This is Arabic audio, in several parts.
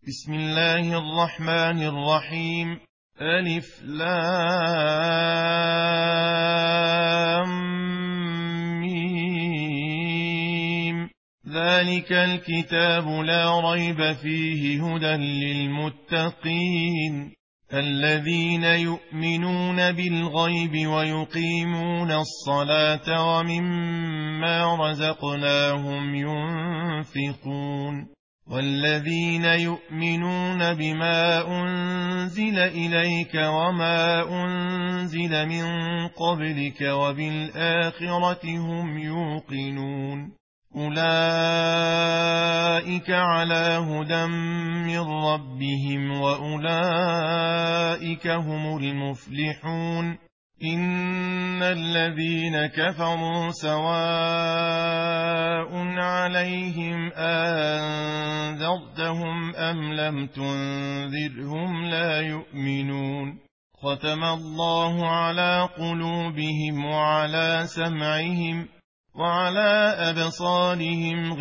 بسم الله الرحمن الرحيم. ألف لام ميم. ذلك الكتاب لا ريب فيه هدى للمتقين الذين يؤمنون بالغيب ويقيمون الصلاة ومما رزقناهم ينفقون والذين يؤمنون بما أنزل إليك وما أنزل من قبلك وبالآخرة هم يوقنون أولئك على هدى من ربهم وأولئك هم المفلحون إن الذين كفروا سواء عليهم أنذرتهم أم لم تنذرهم لا يؤمنون ختم الله على قلوبهم وعلى سمعهم وعلى أبصارهم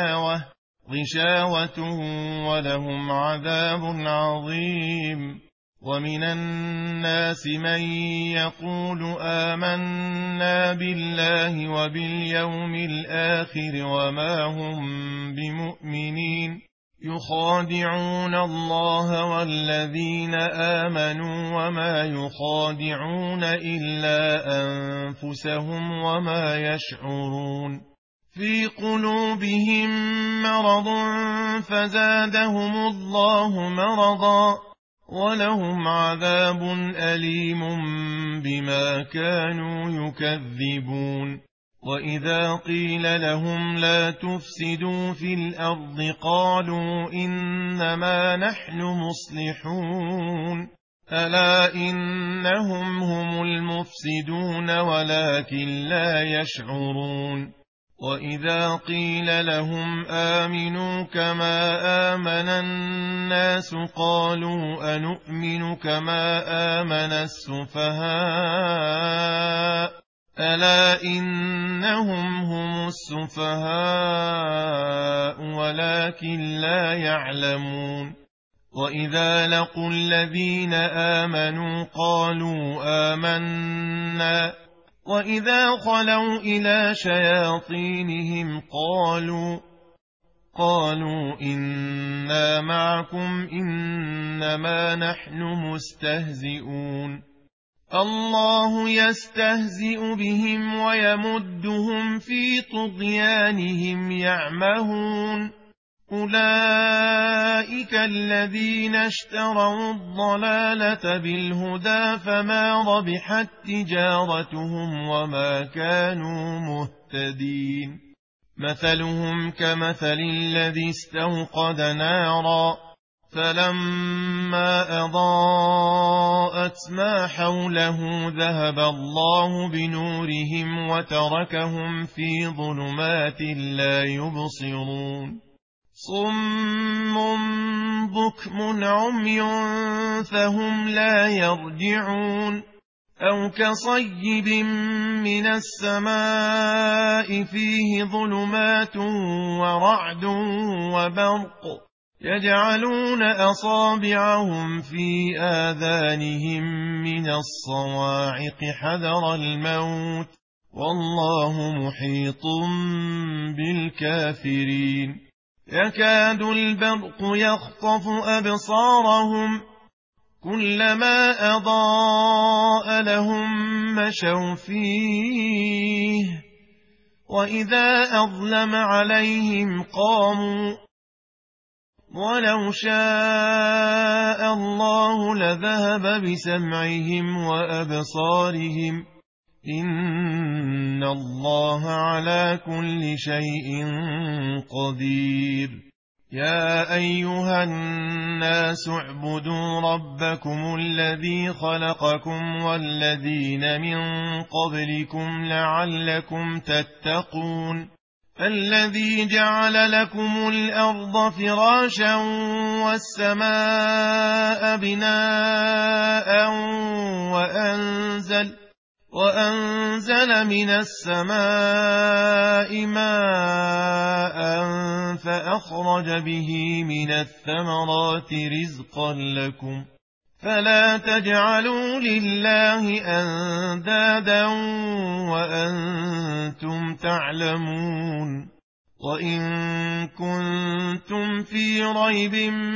غشاوة ولهم عذاب عظيم ومن الناس من يقول آمنا بالله وباليوم الآخر وما هم بمؤمنين يخادعون الله والذين آمنوا وما يخادعون إلا أنفسهم وما يشعرون في قلوبهم مرض فزادهم الله مرضا ولهم عذاب أليم بما كانوا يكذبون وإذا قيل لهم لا تفسدوا في الأرض قالوا إنما نحن مصلحون ألا إنهم هم المفسدون ولكن لا يشعرون وإذا قيل لهم آمنوا كما آمن الناس قالوا أنؤمن كما آمن السفهاء ألا إنهم هم السفهاء ولكن لا يعلمون وإذا لقوا الذين آمنوا قالوا آمنا وإذا خلوا إلى شياطينهم قالوا إنا معكم إنما نحن مستهزئون الله يستهزئ بهم ويمدهم في طغيانهم يعمهون أولئك الذين اشتروا الضلالة بالهدى فما ربحت تجارتهم وما كانوا مهتدين مثلهم كمثل الذي استوقد نارا فلما أضاءت ما حوله ذهب الله بنورهم وتركهم في ظلمات لا يبصرون صم بكم عمي فهم لا يرجعون أو كصيب من السماء فيه ظلمات ورعد وبرق يجعلون أصابعهم في آذانهم من الصواعق حذر الموت والله محيط بالكافرين يكاد البرق يخطف أبصارهم كلما أضاء لهم مشوا فيه وإذا أظلم عليهم قاموا ولو شاء الله لذهب بسمعهم وأبصارهم إن الله على كل شيء قدير يا أيها الناس اعبدوا ربكم الذي خلقكم والذين من قبلكم لعلكم تتقون الذي جعل لكم الأرض فراشا والسماء بناء وأنزل من السماء ماء فأخرج به من الثمرات رزقا لكم فلا تجعلوا لله أندادا وأنتم تعلمون وإن كنتم في ريب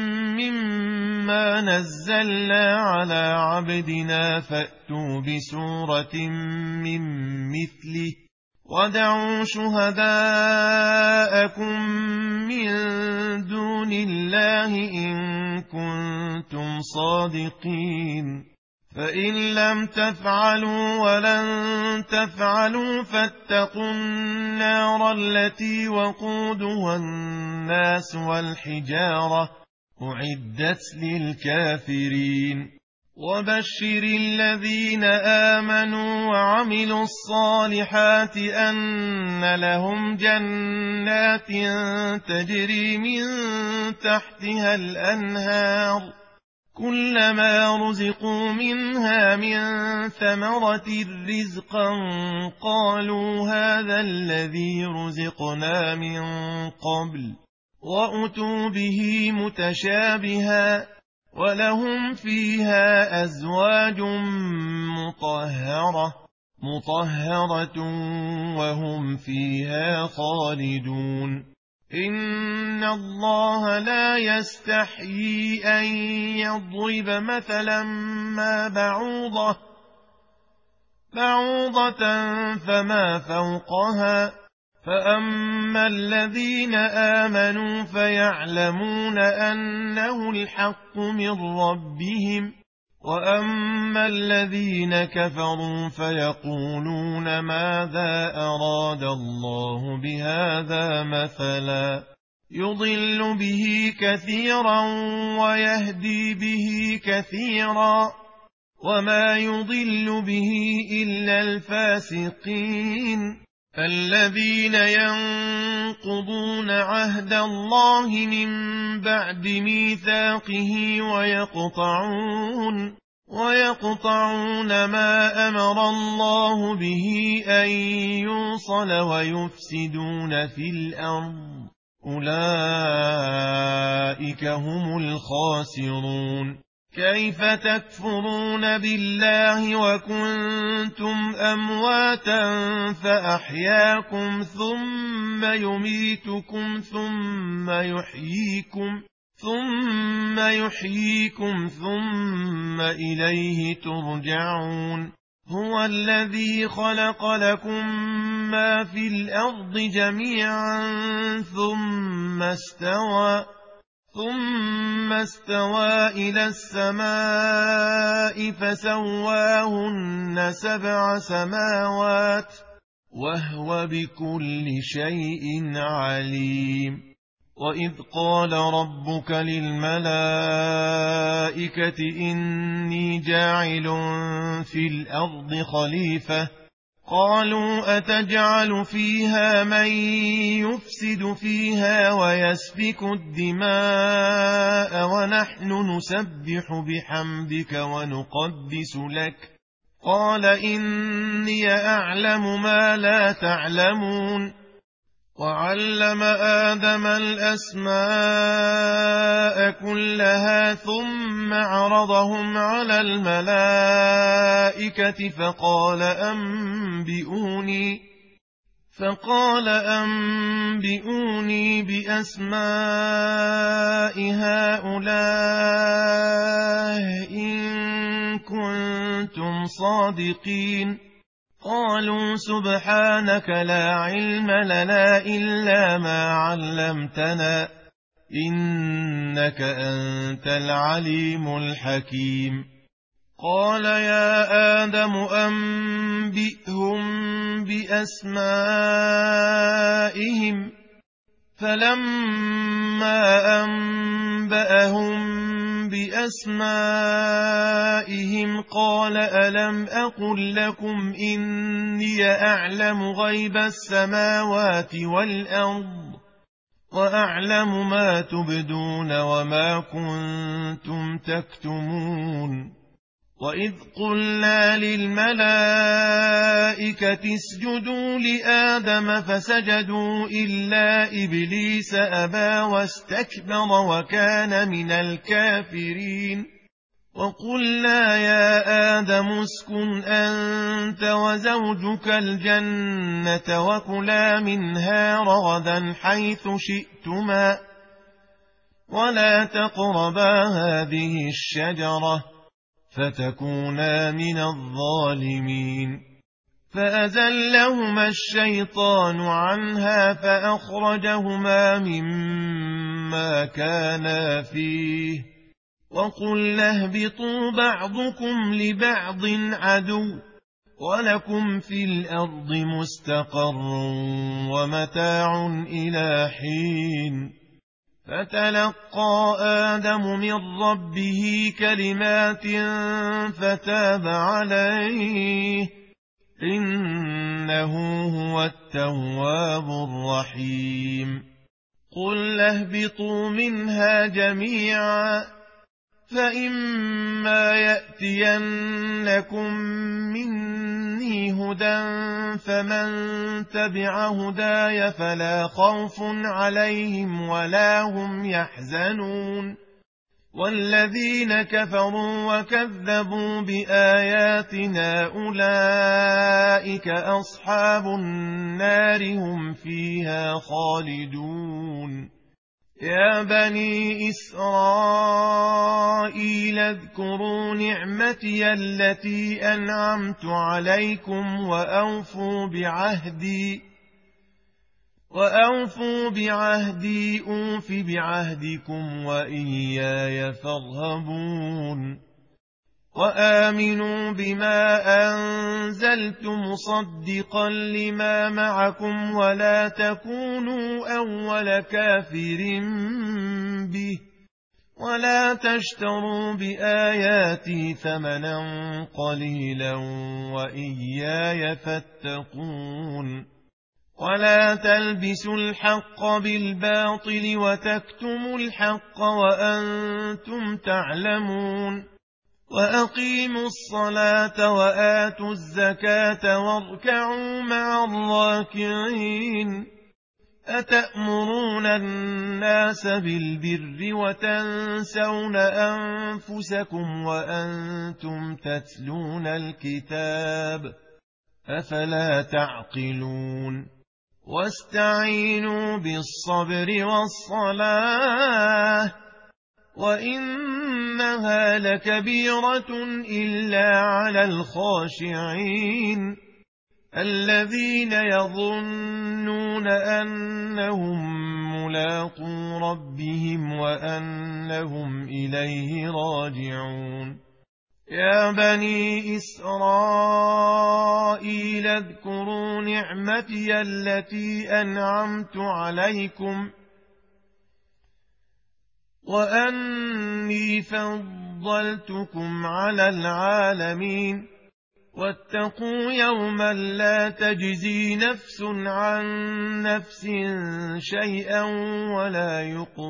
مما نزلنا على عبدنا فأتوا بسورة من مثله ودعوا شهداءكم من دون الله إن كنتم صادقين فإن لم تفعلوا ولن تفعلوا فاتقوا النار التي وقودها الناس والحجارة أعدت للكافرين وبشر الذين آمنوا وعملوا الصالحات أن لهم جنات تجري من تحتها الأنهار كلما رزقوا منها من ثمرة رزقا قالوا هذا الذي رزقنا من قبل وأتوا به متشابها ولهم فيها أزواج مطهرة وهم فيها خالدون إن الله لا يستحيي أن يضرب مثلا ما بعوضة فما فوقها فأما الذين آمنوا فيعلمون أنه الحق من ربهم وأما الذين كفروا فيقولون ماذا أراد الله بهذا مثلا يضل به كثيرا ويهدي به كثيرا وما يضل به إلا الفاسقين الذين ينقضون عهد الله من بعد ميثاقه ويقطعون ما أمر الله به أن يوصل ويفسدون في الأرض أولئك هم الخاسرون كيف تكفرون بالله وكنتم أمواتا فأحياكم ثم يميتكم ثم يحييكم ثم إليه ترجعون هو الذي خلق لكم ما في الأرض جميعا ثم استوى إلى السماء فسواهن 7 سماوات وهو بكل شيء عليم وإذ قال ربك للملائكة إني جاعل في الأرض خليفة قالوا أتجعل فيها من يفسد فيها ويسفك الدماء ونحن نسبح بحمدك ونقدس لك قال إني أعلم ما لا تعلمون وعلم آدم الأسماء كلها ثم عرضهم على الملائكة فقال أنبئوني بأسماء هؤلاء إن كنتم صادقين قالوا سبحانك لا علم لنا إلا ما علمتنا إنك أنت العليم الحكيم قال يا آدم أنبئهم بأسمائهم فلما أنبأهم بأسمائهم قال ألم أقل لكم إني أعلم غيب السماوات والأرض وأعلم ما تبدون وما كنتم تكتمون وإذ قلنا للملائكة اسجدوا لآدم فسجدوا إلا إبليس أبى واستكبر وكان من الكافرين وقلنا يا آدم اسكن أنت وزوجك الجنة وكلا منها رغدا حيث شئتما ولا تقربا هذه الشجرة فتكونا من الظالمين فأزلهما الشيطان عنها فأخرجهما مما كانا فيه وقلنا اهبطوا بعضكم لبعض عدو ولكم في الأرض مستقر ومتاع إلى حين فتلقى آدم من ربه كلمات فتاب عليه إنه هو التواب الرحيم قل اهبطوا منها جميعا فإما يأتينكم مني هدى فمن تبع هداي فلا خوف عليهم ولا هم يحزنون والذين كفروا وكذبوا بآياتنا أولئك أصحاب النار هم فيها خالدون يا بني إسرائيل اذكروا نعمتي التي أنعمت عليكم وأوفوا بعهدي أوف بعهدكم وإياي فارهبون وآمنوا بما أنزلت مصدقا لما معكم ولا تكونوا أول كافر به ولا تشتروا بآياتي ثمنا قليلا وإياي فاتقون ولا تلبسوا الحق بالباطل وتكتموا الحق وأنتم تعلمون وأقيموا الصلاة وآتوا الزكاة واركعوا مع الراكعين أتأمرون الناس بالبر وتنسون أنفسكم وأنتم تتلون الكتاب أفلا تعقلون واستعينوا بالصبر والصلاة وإنها لكبيرة إلا على الخاشعين الذين يظنون أنهم ملاقو ربهم وأنهم إليه راجعون يا بني إسرائيل اذكروا نعمتي التي أنعمت عليكم وأني فضلتكم على العالمين واتقوا يوما لا تجزي نفس عن نفس شيئا ولا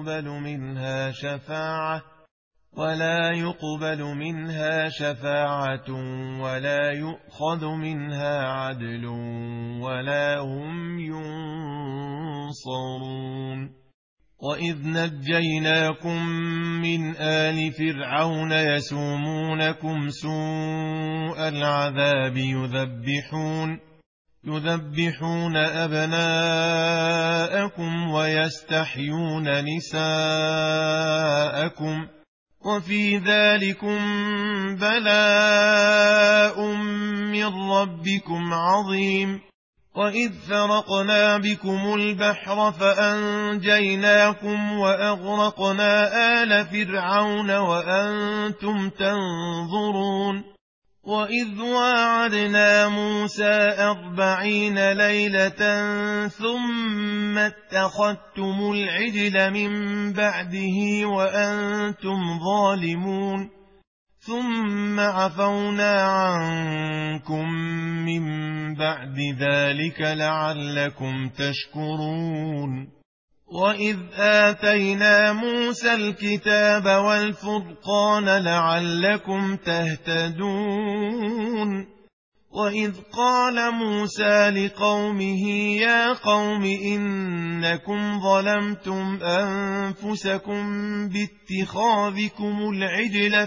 يقبل منها شفاعة ولا يؤخذ منها عدل ولا هم ينصرون وإذ نجيناكم من آل فرعون يسومونكم سوء العذاب يذبحون أبناءكم ويستحيون نساءكم وفي ذلكم بلاء من ربكم عظيم وإذ فرقنا بكم البحر فأنجيناكم وأغرقنا آل فرعون وأنتم تنظرون وإذ واعدنا موسى 40 ليلة ثم اتخذتم العجل من بعده وأنتم ظالمون ثم عفونا عنكم من بعد ذلك لعلكم تشكرون وإذ آتينا موسى الكتاب والفرقان لعلكم تهتدون وإذ قال موسى لقومه يا قوم إنكم ظلمتم أنفسكم باتخاذكم العجل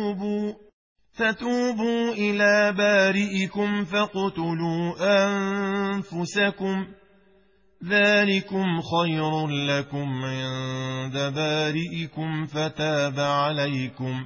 فتوبوا إلى بارئكم فاقتلوا أنفسكم ذلكم خير لكم عند بارئكم فتاب عليكم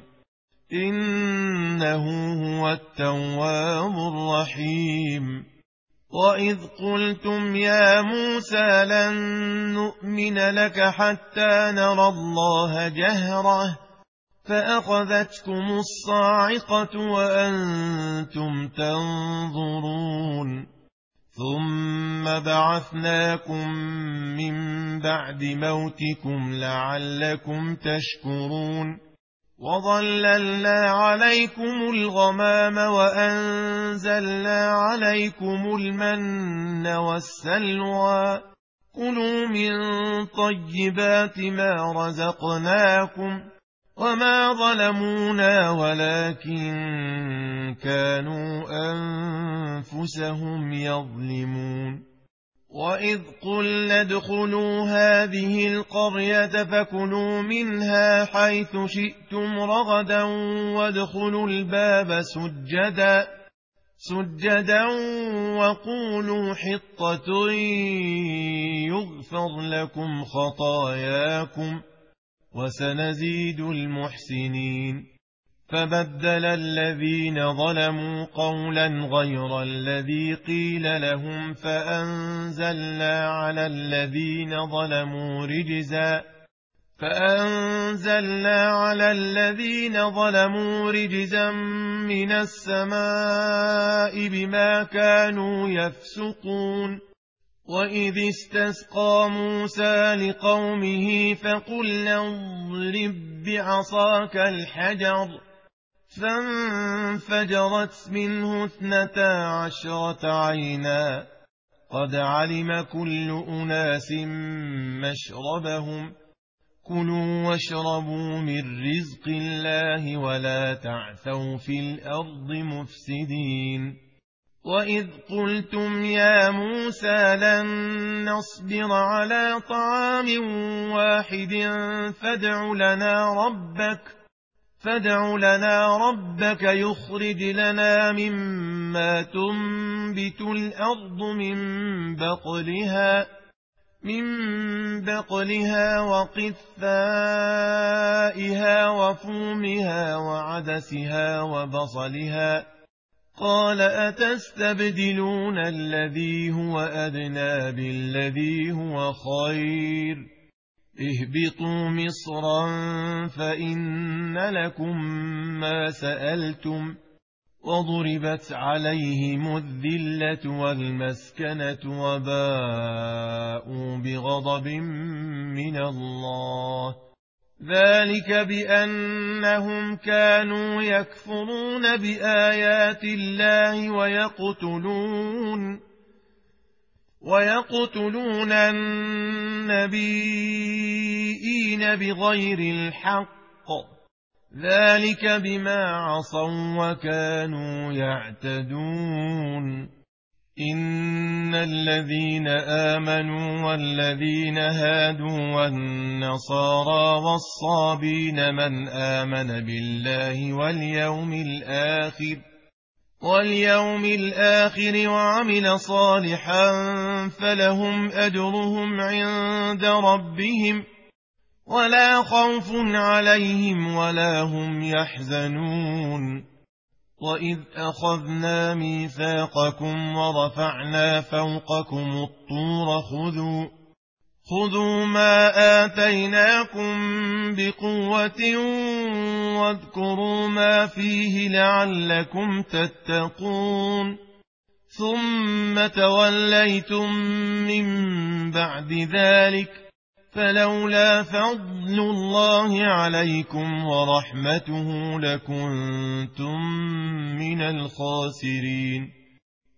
إنه هو التواب الرحيم وإذ قلتم يا موسى لن نؤمن لك حتى نرى الله جهرة فأخذتكم الصاعقة وأنتم تنظرون ثم بعثناكم من بعد موتكم لعلكم تشكرون وظللنا عليكم الغمام وأنزلنا عليكم المن والسلوى كلوا من طيبات ما رزقناكم وما ظلمونا ولكن كانوا أنفسهم يظلمون وإذ قلنا ادخلوا هذه القرية فكلوا منها حيث شئتم رغدا وادخلوا الباب سجدا وقولوا حطة يغفر لكم خطاياكم وسنزيد المحسنين فبدل الذين ظلموا قولا غير الذي قيل لهم فأنزلنا على الذين ظلموا رجزا من السماء بما كانوا يفسقون وإذ استسقى موسى لقومه فقلنا اضرب بعصاك الحجر فانفجرت منه 12 عينا قد علم كل أناس مشربهم كلوا واشربوا من رزق الله ولا تعثوا في الأرض مفسدين وإذ قلتم يا موسى لن نصبر على طعام واحد فادع لنا ربك يخرج لنا مما تنبت الأرض من بقلها وقثائها وفومها وعدسها وبصلها قال أتستبدلون الذي هو أدنى بالذي هو خير اهبطوا مصرا فإن لكم ما سألتم وضربت عليهم الذلة والمسكنة وباءوا بغضب من الله ذلك بأنهم كانوا يكفرون بآيات الله ويقتلون النبيين بغير الحق ذلك بما عصوا وكانوا يعتدون إن الذين آمنوا والذين هادوا والنصارى والصابين من آمن بالله واليوم الآخر وعمل صالحا فلهم أجرهم عند ربهم ولا خوف عليهم ولا هم يحزنون وإذ أخذنا ميثاقكم ورفعنا فوقكم الطور خذوا ما آتيناكم بقوة واذكروا ما فيه لعلكم تتقون ثم توليتم من بعد ذلك فلولا فضل الله عليكم ورحمته لكنتم من الخاسرين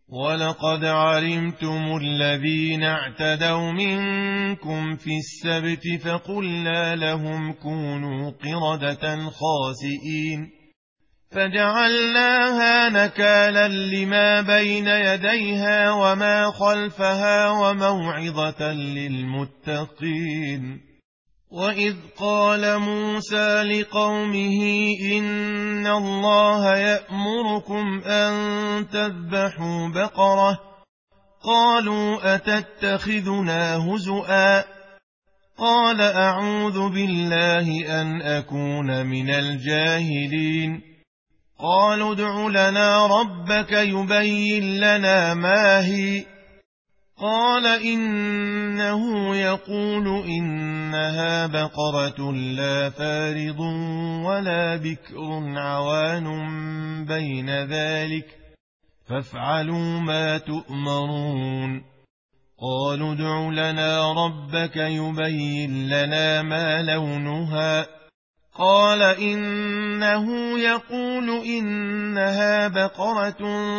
ولقد علمتم الذين اعتدوا منكم في السبت فقلنا لهم كونوا قردة خاسئين فجعلناها نكالا لما بين يديها وما خلفها وموعظة للمتقين. وإذ قال موسى لقومه إن الله يأمركم أن تذبحوا بقرة قالوا أتتخذنا هزؤا قال أعوذ بالله أن أكون من الجاهلين قالوا ادع لنا ربك يبين لنا ما هي قال إنه يقول إنها بقرة لا فارض ولا بكر عوان بين ذلك فافعلوا ما تؤمرون قالوا ادع لنا ربك يبين لنا ما لونها قال إنه يقول إنها بقرة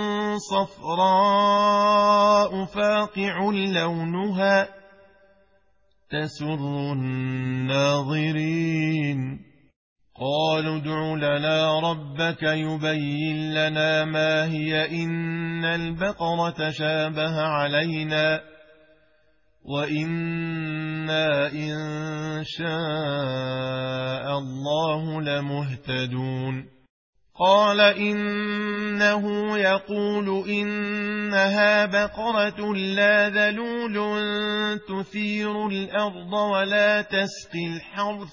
صفراء فاقع لونها تسر الناظرين قالوا ادع لنا ربك يبين لنا ما هي إن البقرة شابه علينا وإنا إن شاء الله لمهتدون قال إنه يقول إنها بقرة لا ذلول تثير الأرض ولا تسقي الحرث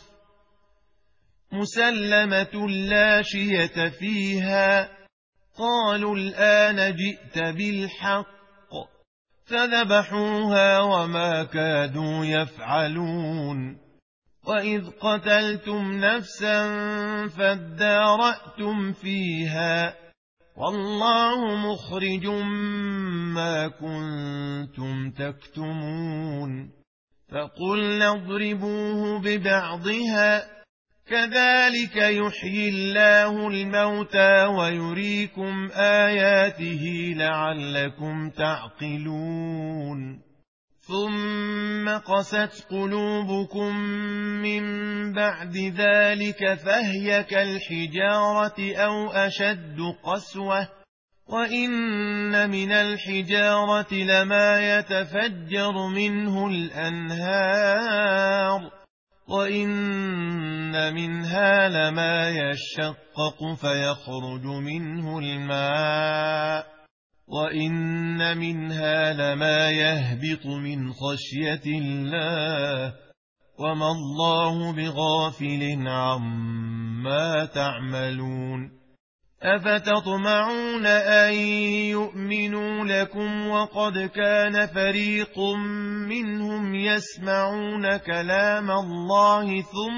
مسلمة لا شية فيها قالوا الآن جئت بالحق فذبحوها وما كادوا يفعلون وإذ قتلتم نفسا فادارأتم فيها والله مخرج ما كنتم تكتمون فقلنا اضربوه ببعضها كذلك يحيي الله الموتى ويريكم آياته لعلكم تعقلون ثم قست قلوبكم من بعد ذلك فهي كالحجارة أو أشد قسوة وإن من الحجارة لما يتفجر منه الأنهار وإن منها لما يشقق فيخرج منه الماء وإن منها لما يهبط من خشية الله وما الله بغافل عما تعملون أفتطمعون أن يؤمنوا لكم وقد كان فريق منهم يسمعون كلام الله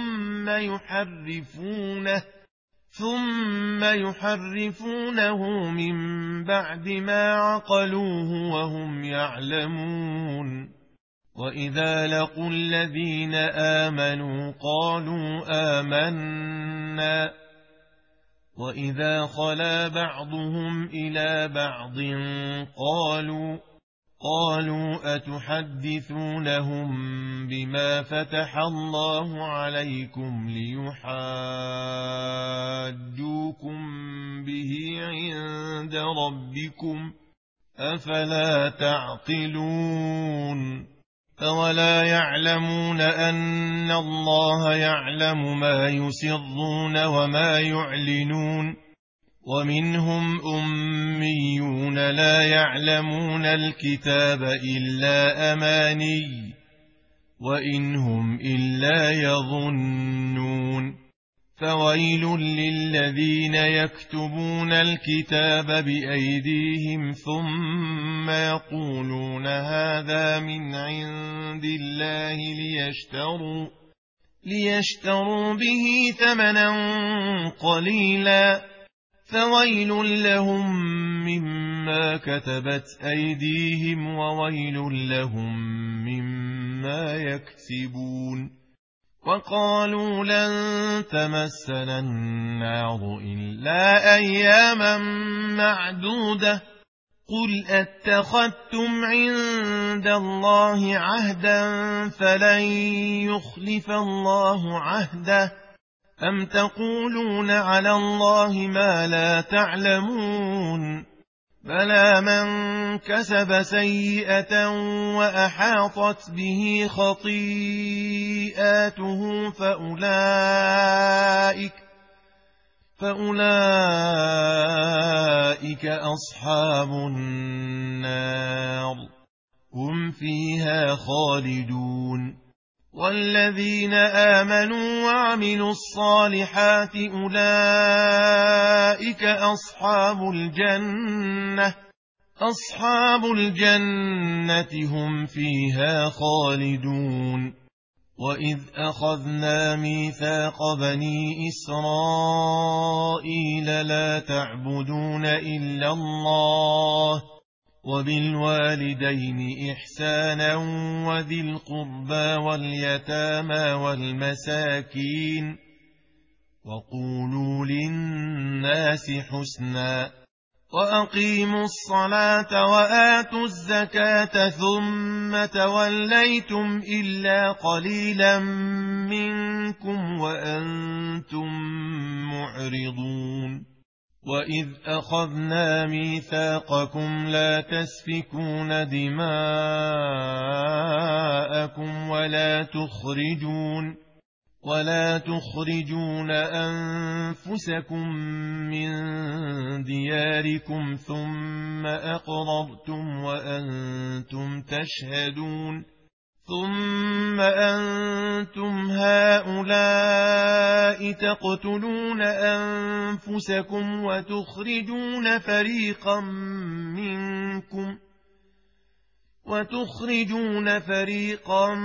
ثم يحرفونه من بعد ما عقلوه وهم يعلمون وإذا لقوا الذين آمنوا قالوا آمنا وإذا خلا بعضهم إلى بعض قالوا أتحدثونهم بما فتح الله عليكم ليحاجوكم به عند ربكم أفلا تعقلون أولا يعلمون أن الله يعلم ما يسرون وما يعلنون ومنهم أميون لا يعلمون الكتاب إلا أماني وإنهم إلا يظنون فويل للذين يكتبون الكتاب بأيديهم ثم يقولون هذا من عند الله ليشتروا به ثمنا قليلا فويل لهم مما كتبت أيديهم وويل لهم مما يكسبون وقالوا لن تمسنا النار إلا أياما معدودة قل أتخذتم عند الله عهدا فلن يخلف الله عهده أم تقولون على الله ما لا تعلمون بلى من كسب سيئة وأحاطت به خطيئاته فأولئك أصحاب النار هم فيها خالدون والذين آمنوا وعملوا الصالحات أولئك أصحاب الجنة هم فيها خالدون وإذ أخذنا ميثاق بني إسرائيل لا تعبدون إلا الله وبالوالدين إحسانا وذي القربى واليتامى والمساكين وقولوا للناس حسنا وأقيموا الصلاة وآتوا الزكاة ثم توليتم إلا قليلا منكم وأنتم معرضون وإذ أخذنا ميثاقكم لا تسفكون دماءكم ولا تخرجون أنفسكم من دياركم ثم أقررتم وأنتم تشهدون ثم أنتم هؤلاء تقتلون أنفسكم وتخرجون فريقا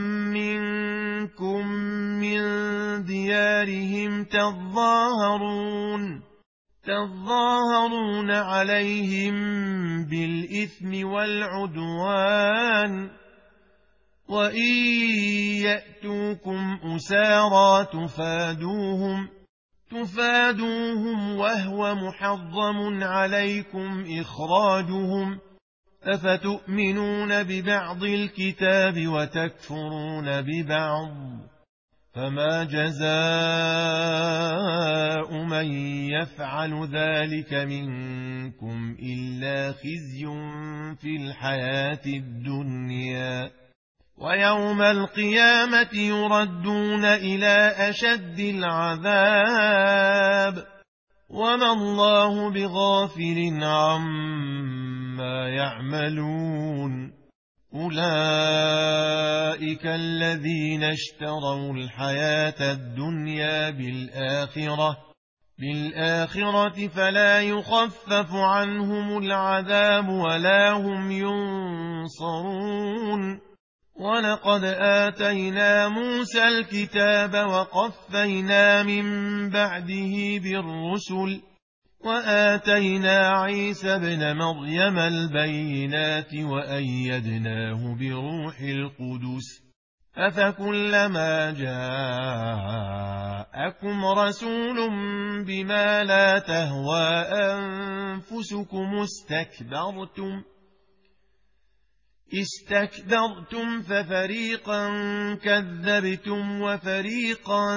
منكم من ديارهم تظاهرون عليهم بالإثم والعدوان وإن يأتوكم أسارى تفادوهم وهو محرم عليكم إخراجهم أفتؤمنون ببعض الكتاب وتكفرون ببعض فما جزاء من يفعل ذلك منكم إلا خزي في الحياة الدنيا ويوم القيامة يردون إلى أشد العذاب وما الله بغافل عما يعملون أولئك الذين اشتروا الحياة الدنيا بالآخرة فلا يخفف عنهم العذاب ولا هم ينصرون ولقد آتينا موسى الكتاب وقفينا من بعده بالرسل وآتينا عيسى ابن مريم البينات وأيدناه بروح القدس أفكلما جاءكم رسول بما لا تهوى أنفسكم استكبرتم ففريقا كذبتم وفريقا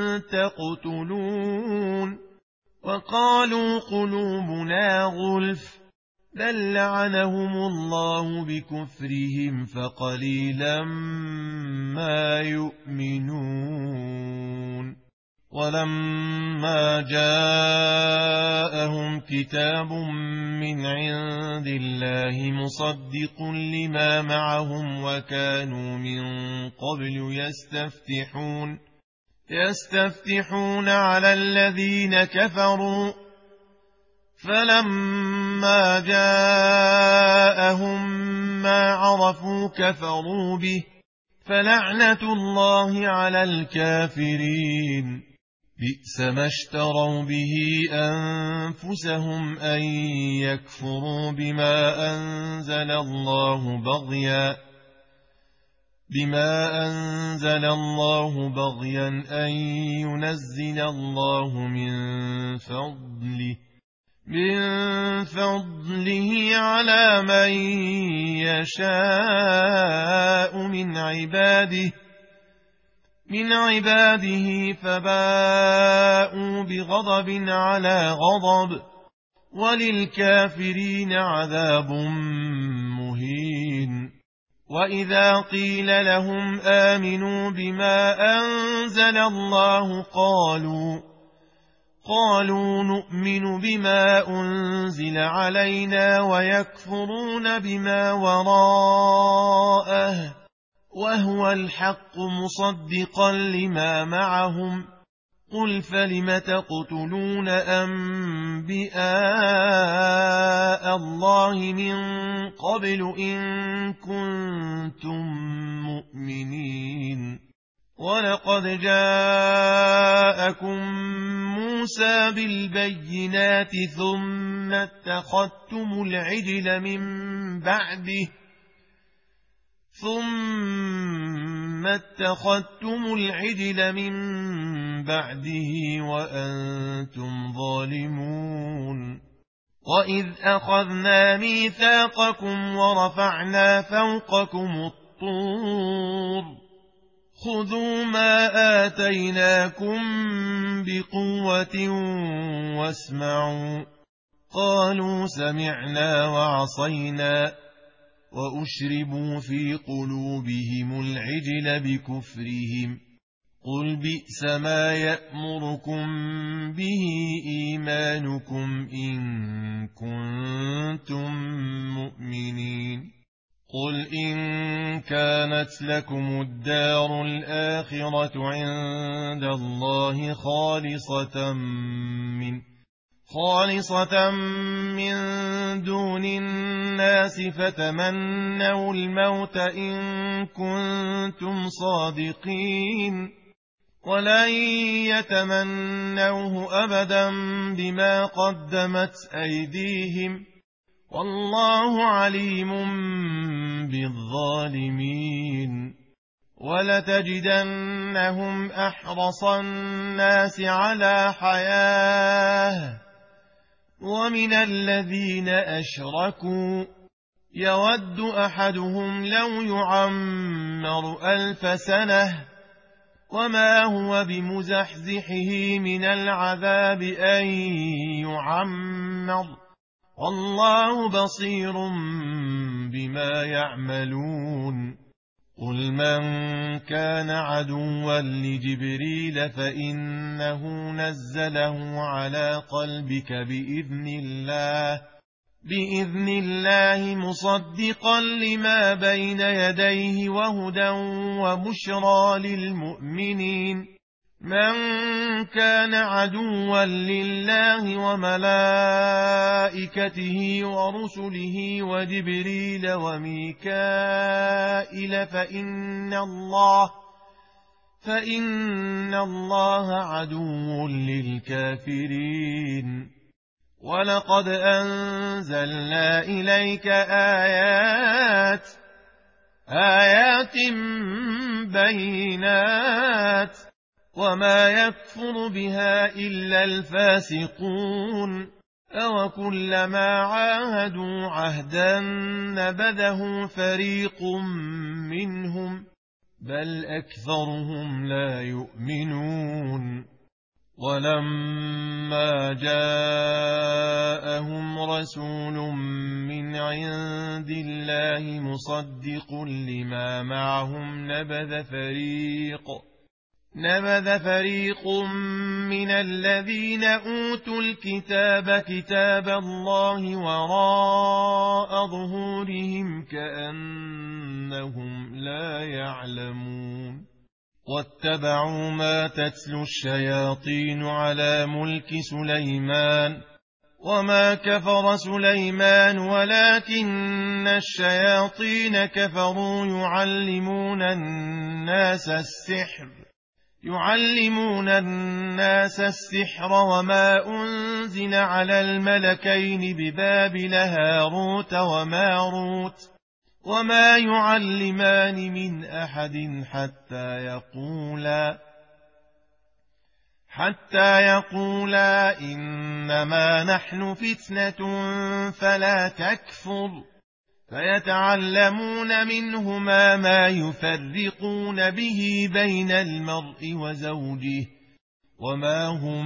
تقتلون وقالوا قلوبنا غلف بل لعنهم الله بكفرهم فقليلا ما يؤمنون ولما جاءهم كتاب من عند الله مصدق لما معهم وكانوا من قبل يستفتحون على الذين كفروا فلما جاءهم ما عرفوا كفروا به فلعنة الله على الكافرين بئس ما اشتروا به أنفسهم أن يكفروا بما أنزل الله بغيا أن ينزل الله من فضله من فضله على من يشاء من عباده فباءوا بغضب على غضب وللكافرين عذاب مهين. وإذا قيل لهم آمنوا بما أنزل الله قالوا نؤمن بما أنزل علينا ويكفرون بما وراءه وهو الحق مصدقا لما معهم. قل فلم تقتلون أنبياء الله من قبل إن كنتم مؤمنين. ولقد جاءكم موسى بالبينات ثم اتخذتم العجل من بعده وأنتم ظالمون. وإذ أخذنا ميثاقكم ورفعنا فوقكم الطور خذوا ما آتيناكم بقوة واسمعوا. قالوا سمعنا وعصينا وأشربوا في قلوبهم العجل بكفرهم. قل بئس ما يأمركم به إيمانكم إن كنتم مؤمنين. قل إن كانت لكم الدار الآخرة عند الله خالصة من دون الناس فتمنوا الموت إن كنتم صادقين ولن يتمنوه أبدا بما قدمت أيديهم والله عليم بالظالمين. ولتجدنهم أحرص الناس على حياة ومن الذين أشركوا يود أحدهم لو يعمر 1000 سنة وما هو بمزحزحه من العذاب أن يعمر والله بصير بما يعملون. قل من كان عدوا لجبريل فإنه نزله على قلبك بإذن الله مصدقا لما بين يديه وهدى وبشرى للمؤمنين. من كان عدوا لله وملائكته ورسله وجبريل وميكائيل فإن الله عدو للكافرين. ولقد أنزلنا إليك آيات بينات وما يكفر بها إلا الفاسقون. أوكلما عاهدوا عهدا نبذه فريق منهم بل أكثرهم لا يؤمنون. ولما جاءهم رسول من عند الله مصدق لما معهم نبذ فريق من الذين أوتوا الكتاب كتاب الله وراء ظهورهم كأنهم لا يعلمون. واتبعوا ما تتلو الشياطين على ملك سليمان وما كفر سليمان ولكن الشياطين كفروا يعلمون الناس السحر وما أنزل على الملكين ببابل هاروت وماروت وما يعلمان من أحد حتى يقولا إنما نحن فتنة فلا تكفر، فيتعلمون منهما ما يفرقون به بين المرء وزوجه، وما هم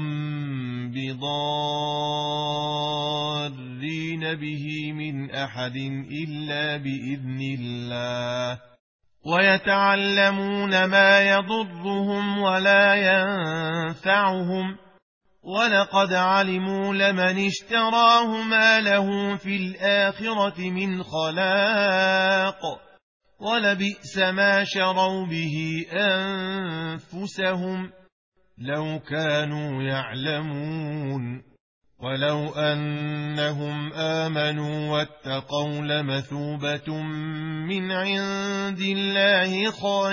بضارين به من أحد إلا بإذن الله، ويتعلمون ما يضرهم ولا ينفعهم، ولقد علموا لمن اشتراه ما له في الآخرة من خلاق، ولبئس ما شروا به أنفسهم لو كانوا يعلمون. ولو أنهم آمنوا واتقوا لمثوبة من عند الله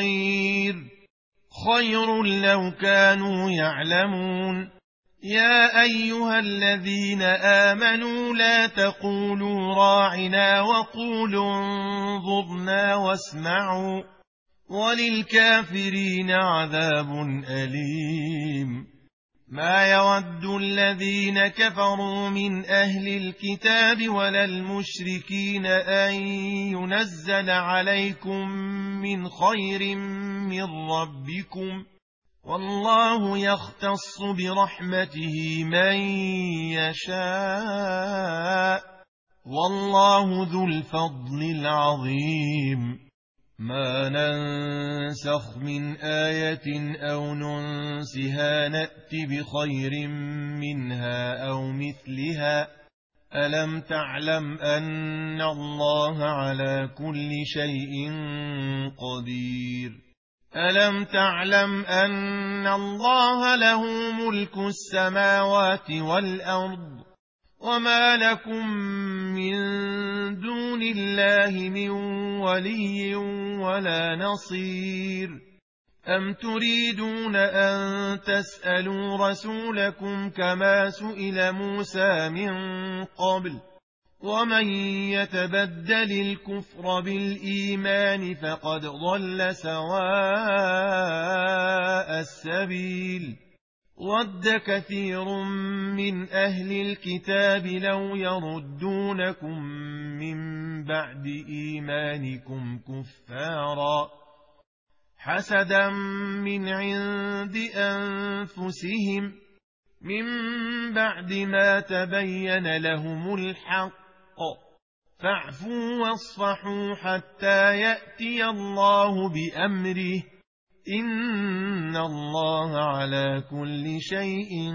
خير لو كانوا يعلمون. يا أيها الذين آمنوا لا تقولوا راعنا وقولوا انظرنا واسمعوا، وللكافرين عذاب أليم. ما يود الذين كفروا من أهل الكتاب ولا المشركين أن ينزل عليكم من خير من ربكم، والله يختص برحمته من يشاء، والله ذو الفضل العظيم. ما ننسخ من آية أو ننسها نأت بخير منها أو مثلها. ألم تعلم أن الله على كل شيء قدير؟ ألم تعلم أن الله له ملك السماوات والأرض، وما لكم من دون الله من ولي ولا نصير؟ أم تريدون أن تسألوا رسولكم كما سئل موسى من قبل؟ ومن يتبدل الكفر بالإيمان فقد ضل سواء السبيل. ود كثير من أهل الكتاب لو يردونكم من بعد إيمانكم كفارا حسدا من عند أنفسهم من بعد ما تبين لهم الحق، فاعفوا واصفحوا حتى يأتي الله بأمره، إن الله على كل شيء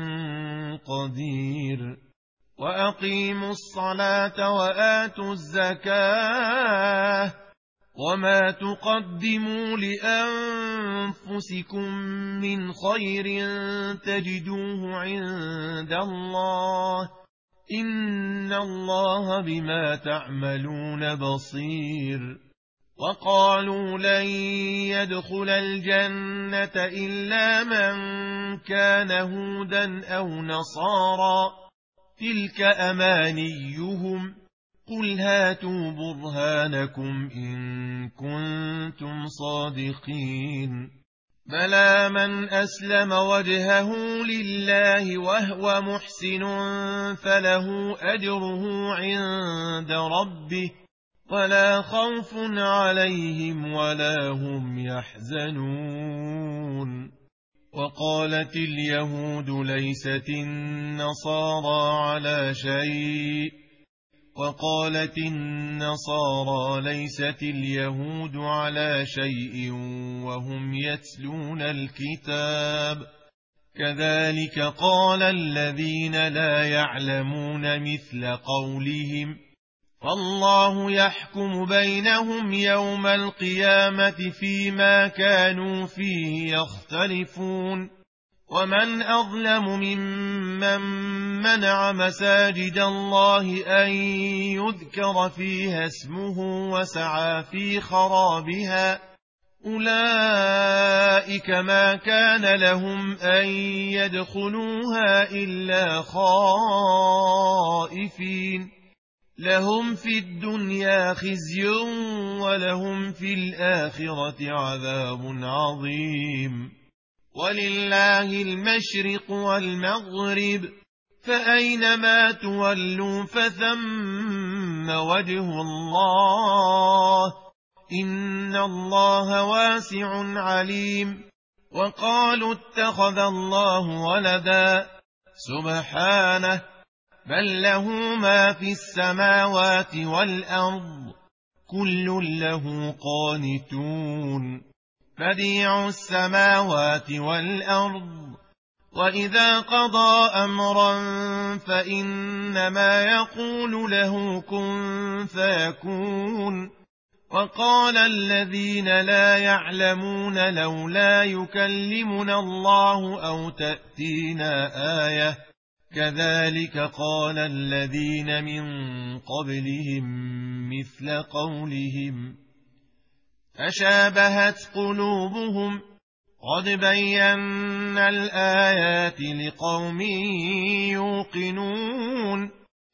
قدير. وأقيموا الصلاة وآتوا الزكاة، وما تقدموا لأنفسكم من خير تجدوه عند الله، إن الله بما تعملون بصير. وقالوا لن يدخل الجنة إلا من كان هودا أو نصارى، تلك أمانيهم، قل هاتوا برهانكم إن كنتم صادقين. بلى من أسلم وجهه لله وهو محسن فله أجره عند ربه، ولا خوف عليهم ولا هم يحزنون. وقالت اليهود ليست النصارى على شيء، وقالت النصارى ليست اليهود على شيء وهم يتلون الكتاب، كذلك قال الذين لا يعلمون مثل قولهم، فالله يحكم بينهم يوم القيامة فيما كانوا فيه يختلفون. ومن أظلم ممن منع مساجد الله أن يذكر فيها اسمه وسعى في خرابها، أولئك ما كان لهم أن يدخلوها إلا خائفين، لهم في الدنيا خزي ولهم في الآخرة عذاب عظيم. ولله المشرق والمغرب فأينما تولوا فثم وجه الله إن الله واسع عليم وقالوا اتخذ الله ولدا سبحانه بل له ما في السماوات والأرض كل له قانتون بديع السماوات والأرض وإذا قضى أمرا فإنما يقول له كن فيكون وقال الذين لا يعلمون لولا يكلمنا الله أو تأتينا آية كذلك قال الذين من قبلهم مثل قولهم تشابهت قلوبهم قد بينا الآيات لقوم يوقنون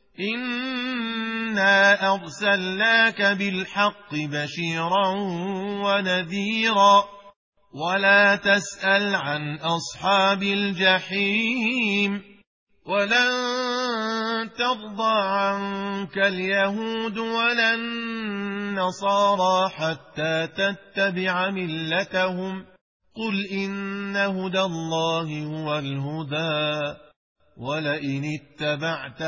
إنا أرسلناك بالحق بشيرا ونذيرا ولا تسأل عن أصحاب الجحيم ولن ترضى عنك اليهود ولا النصارى حتى تتبع ملتهم قل إن هدى الله هو الهدى ولئن اتبعت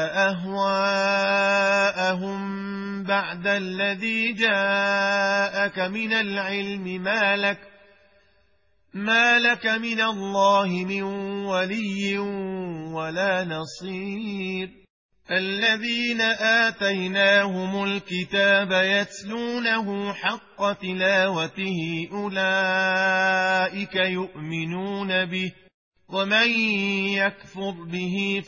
أهواءهم بعد الذي جاءك من العلم ما لك من الله من ولي ولا نصير الذين آتيناهم الكتاب يتلونه حق تلاوته أولئك يؤمنون به ومن يكفر به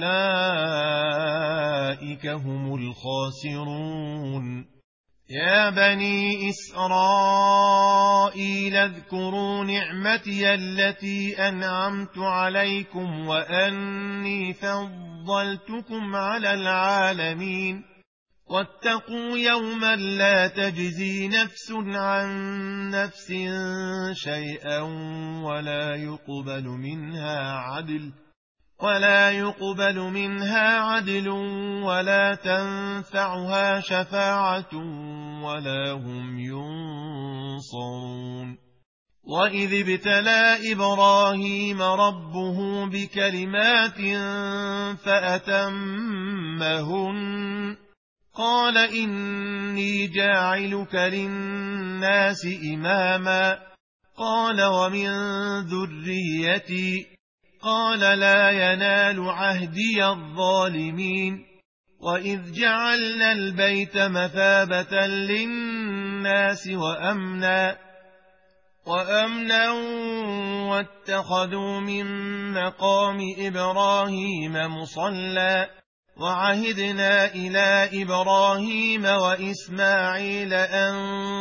فأولئك هم الخاسرون يا بني إسرائيل اذكروا نعمتي التي أنعمت عليكم وأني فضلتكم على العالمين واتقوا يوما لا تجزي نفس عن نفس شيئا ولا يقبل منها عدل ولا تنفعها شفاعة ولا هم ينصرون وإذ ابتلى إبراهيم ربه بكلمات فأتمهن قال إني جاعلك للناس إماما قال ومن ذريتي قال لا ينال عهدي الظالمين وإذ جعلنا البيت مثابة للناس وأمنا واتخذوا من مقام إبراهيم مصلى وعهدنا إلى إبراهيم وإسماعيل أن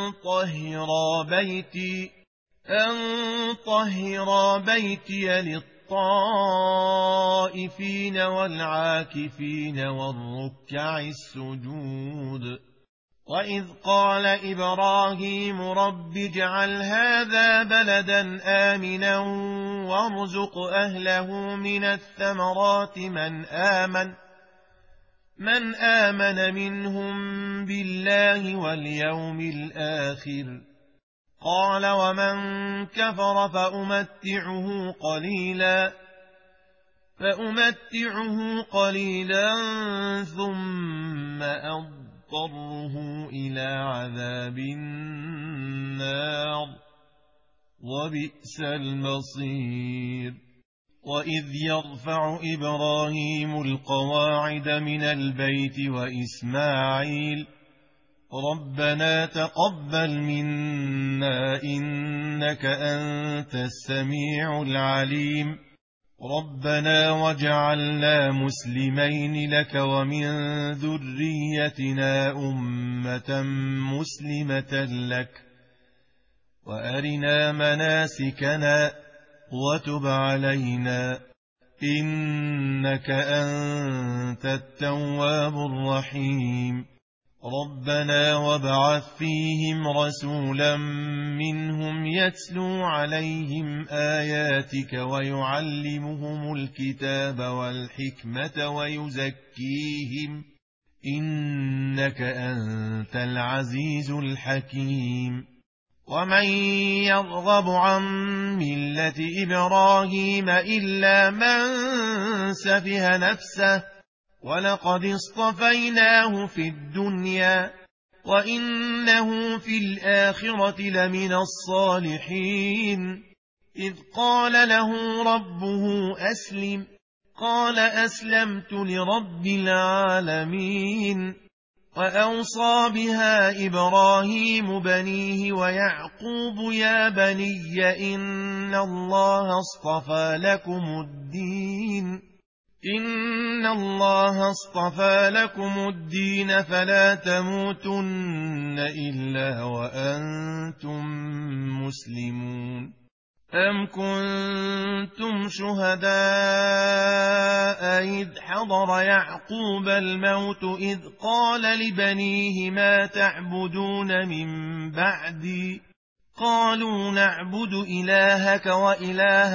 طهرا بيتي للطائفين والعاكفين والركع السجود وإذ قال إبراهيم رب اجعل هذا بلدا آمنا وارزق أهله من الثمرات من آمن منهم بالله واليوم الآخر قال ومن كفر فأمتعه قليلا ثم أضطره إلى عذاب النار وبئس المصير وإذ يرفع إبراهيم القواعد من البيت وإسماعيل ربنا تقبل منا إنك أنت السميع العليم ربنا واجعلنا مسلمين لك ومن ذريتنا أمة مسلمة لك وأرنا مناسكنا وتب علينا إنك أنت التواب الرحيم ربنا وابعث فيهم رسولا منهم يتلو عليهم آياتك ويعلمهم الكتاب والحكمة ويزكيهم إنك أنت العزيز الحكيم ومن يرغب عن ملة إبراهيم إلا من سفه نفسه ولقد اصطفيناه في الدنيا وإنه في الآخرة لمن الصالحين إذ قال له ربه أسلم قال أسلمت لرب العالمين وأوصى بها إبراهيم بنيه ويعقوب يا بني إن الله اصطفى لكم الدين فلا تموتن إلا وأنتم مسلمون أم كنتم شهداء إذ حضر يعقوب الموت إذ قال لبنيه ما تعبدون من بعدي قالوا نعبد إلهك وإله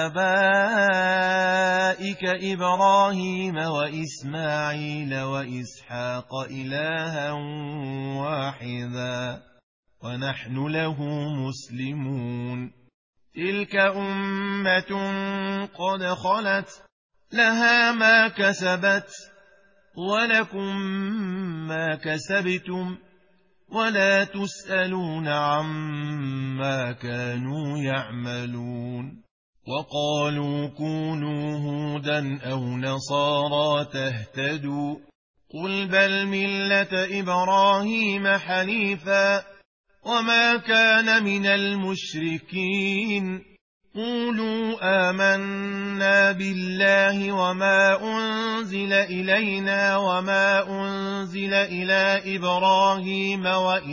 آبائك إبراهيم وإسماعيل وإسحاق إلها واحدا ونحن له مسلمون تلك أمة قد خلت لها ما كسبت ولكم ما كسبتم ولا تسألون عما كانوا يعملون وقالوا كونوا هودا أو نصارى تهتدوا قل بل ملة إبراهيم حنيفا وما كان من المشركين قولوا آمنا بالله وما أنزل إلينا وما أنزل إلى إبراهيم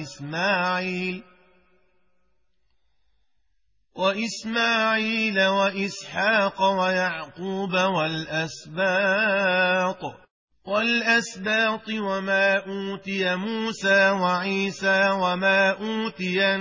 وإسماعيل وإسحاق ويعقوب والأسباط وما أوتي موسى وعيسى وما أوتي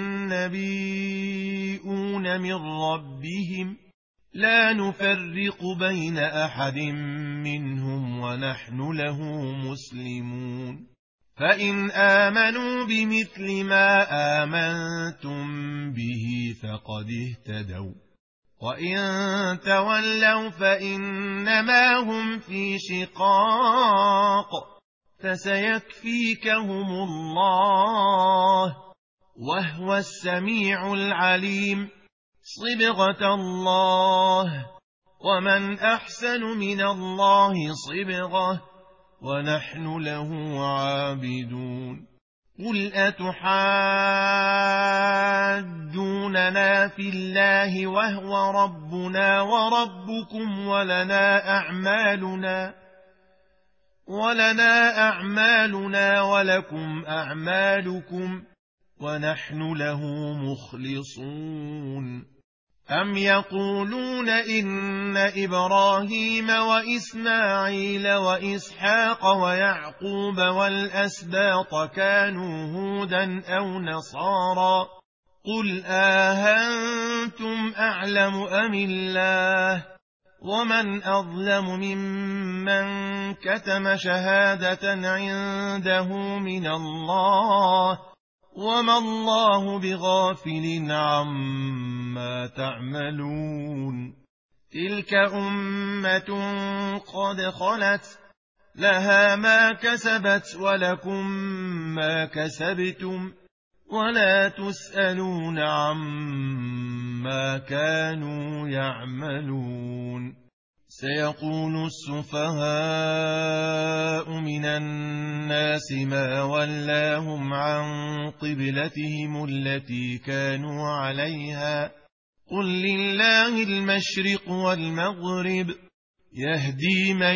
النبيون من ربهم لا نفرق بين أحد منهم ونحن له مسلمون فإن آمنوا بمثل ما آمنتم به فقد اهتدوا وإن تولوا فإنما هم في شقاق فسيكفيكهم الله وهو السميع العليم صبغة الله ومن أحسن من الله صبغة ونحن له عابدون قل أتحاجوننا في الله وهو ربنا وربكم ولنا أعمالنا ولكم أعمالكم ونحن له مخلصون أم يقولون إن إبراهيم وإسماعيل وإسحاق ويعقوب والأسباط كانوا هودا أو نصارى قل آهنتم أعلم أم الله ومن أظلم ممن كتم شهادة عنده من الله وما الله بغافل عما تعملون تلك أمة قد خلت لها ما كسبت ولكم ما كسبتم ولا تسألون عما كانوا يعملون سيقول السفهاء من الناس ما ولاهم عن قبلتهم التي كانوا عليها قل لله المشرق والمغرب يهدي من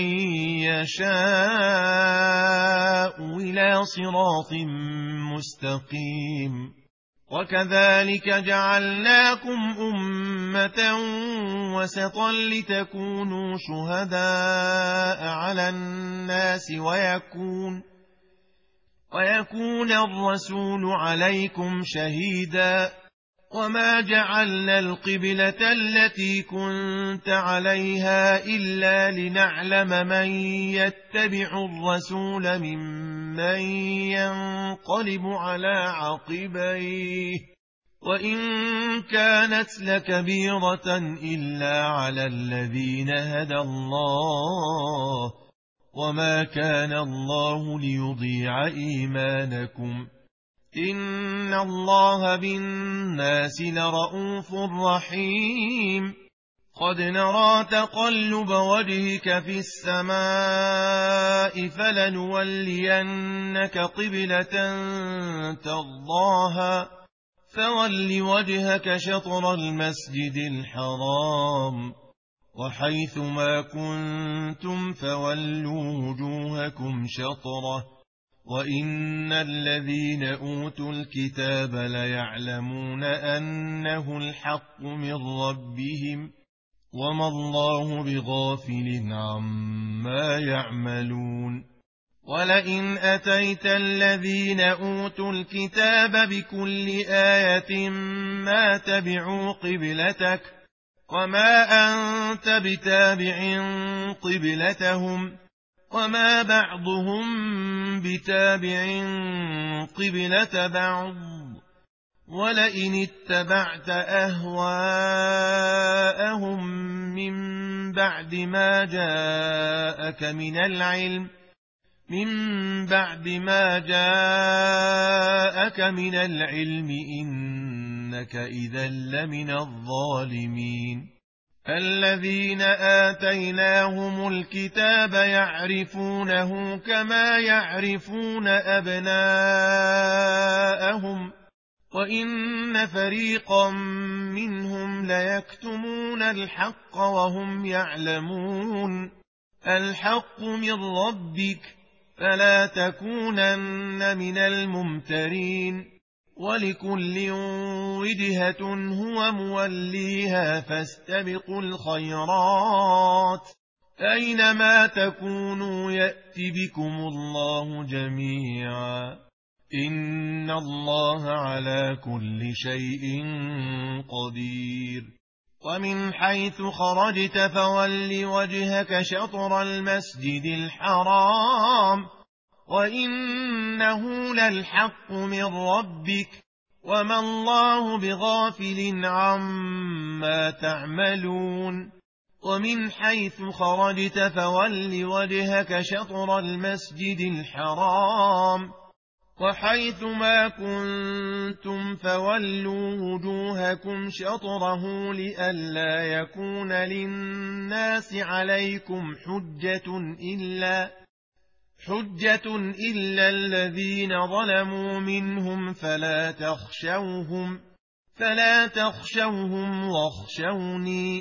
يشاء إلى صراط مستقيم وكذلك جعلناكم أمة وسطا لتكونوا شهداء على الناس ويكون الرسول عليكم شهيدا. وما جعلنا القبلة التي كنت عليها إلا لنعلم من يتبع الرسول ممن ينقلب على عقبيه، وإن كانت لكبيرة إلا على الذين هدى الله، وما كان الله ليضيع إيمانكم، إن الله بالناس لرءوف رحيم. قد نرى تقلب وجهك في السماء فلنولينك قبلة ترضاها، فول وجهك شطر المسجد الحرام، وحيث ما كنتم فولوا وجوهكم شطره، وإن الذين أوتوا الكتاب ليعلمون أنه الحق من ربهم، وما الله بغافل عما يعملون. ولئن أتيت الذين أوتوا الكتاب بكل آية ما تبعوا قبلتك، وما أنت بتابع قبلتهم، وما بعضهم بتابع قبلة بعض. ولئن اتبعت أهواءهم من بعد ما جاءك من العلم إنك إذا لمن الظالمين. الذين آتيناهم الكتاب يعرفونه كما يعرفون أبناءهم، وإن فريقا منهم ليكتمون الحق وهم يعلمون. الحق من ربك فلا تكونن من الممترين. ولكل وجهة هو موليها فاستبقوا الخيرات، أينما تكونوا يأت بكم الله جميعا، إن الله على كل شيء قدير. ومن حيث خرجت فول وجهك شطر المسجد الحرام، وإنه للحق من ربك، وما الله بغافل عما تعملون. ومن حيث خرجت فول وجهك شطر المسجد الحرام، وحيث ما كنتم فولوا وجوهكم شطره لئلا يكون للناس عليكم حجة إلا الذين ظلموا منهم فلا تخشوهم واخشوني،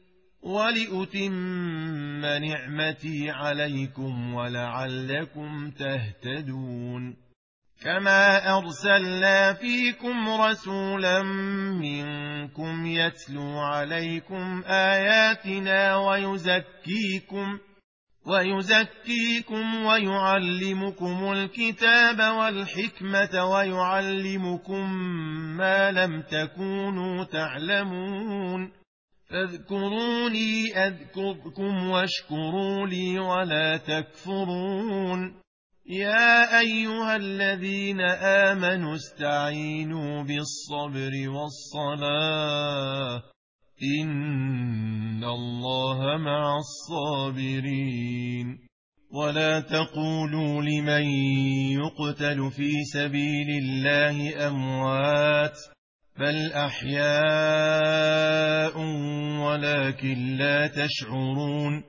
ولأتم نعمتي عليكم ولعلكم تهتدون. كما أرسلنا فيكم رسولا منكم يتلو عليكم آياتنا ويزكيكم ويعلمكم الكتاب والحكمة ويعلمكم ما لم تكونوا تعلمون. فاذكروني أذكركم واشكروا لي ولا تكفرون. يا أيها الذين آمنوا استعينوا بالصبر والصلاة، إن الله مع الصابرين. ولا تقولوا لمن يقتل في سبيل الله أموات، بل أحياء ولكن لا تشعرون.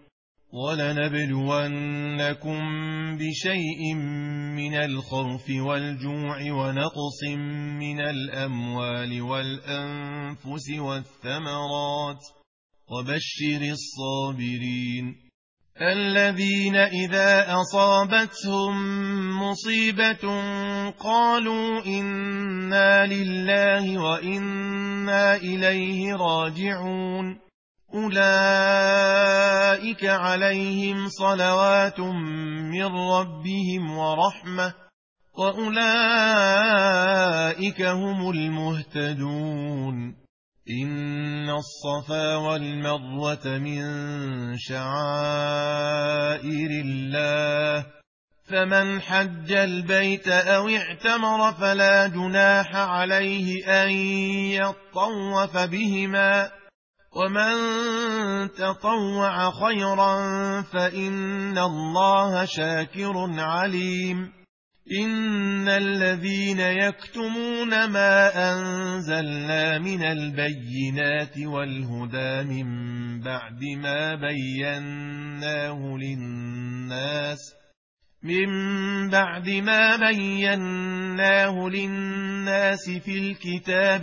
ولنبلونكم بشيء من الخوف والجوع ونقص من الأموال والأنفس والثمرات، وبشر الصابرين الذين إذا أصابتهم مصيبة قالوا إنا لله وإنا إليه راجعون. أولئك عليهم صلوات من ربهم ورحمة، وأولئك هم المهتدون. إن الصفا والمروة من شعائر الله، فمن حج البيت أو اعتمر فلا جناح عليه أن يطوف بهما، ومن تطوع خيرا فإن الله شاكر عليم. إن الذين يكتمون ما أنزلنا من البينات والهدى من بعد ما بيناه للناس في الكتاب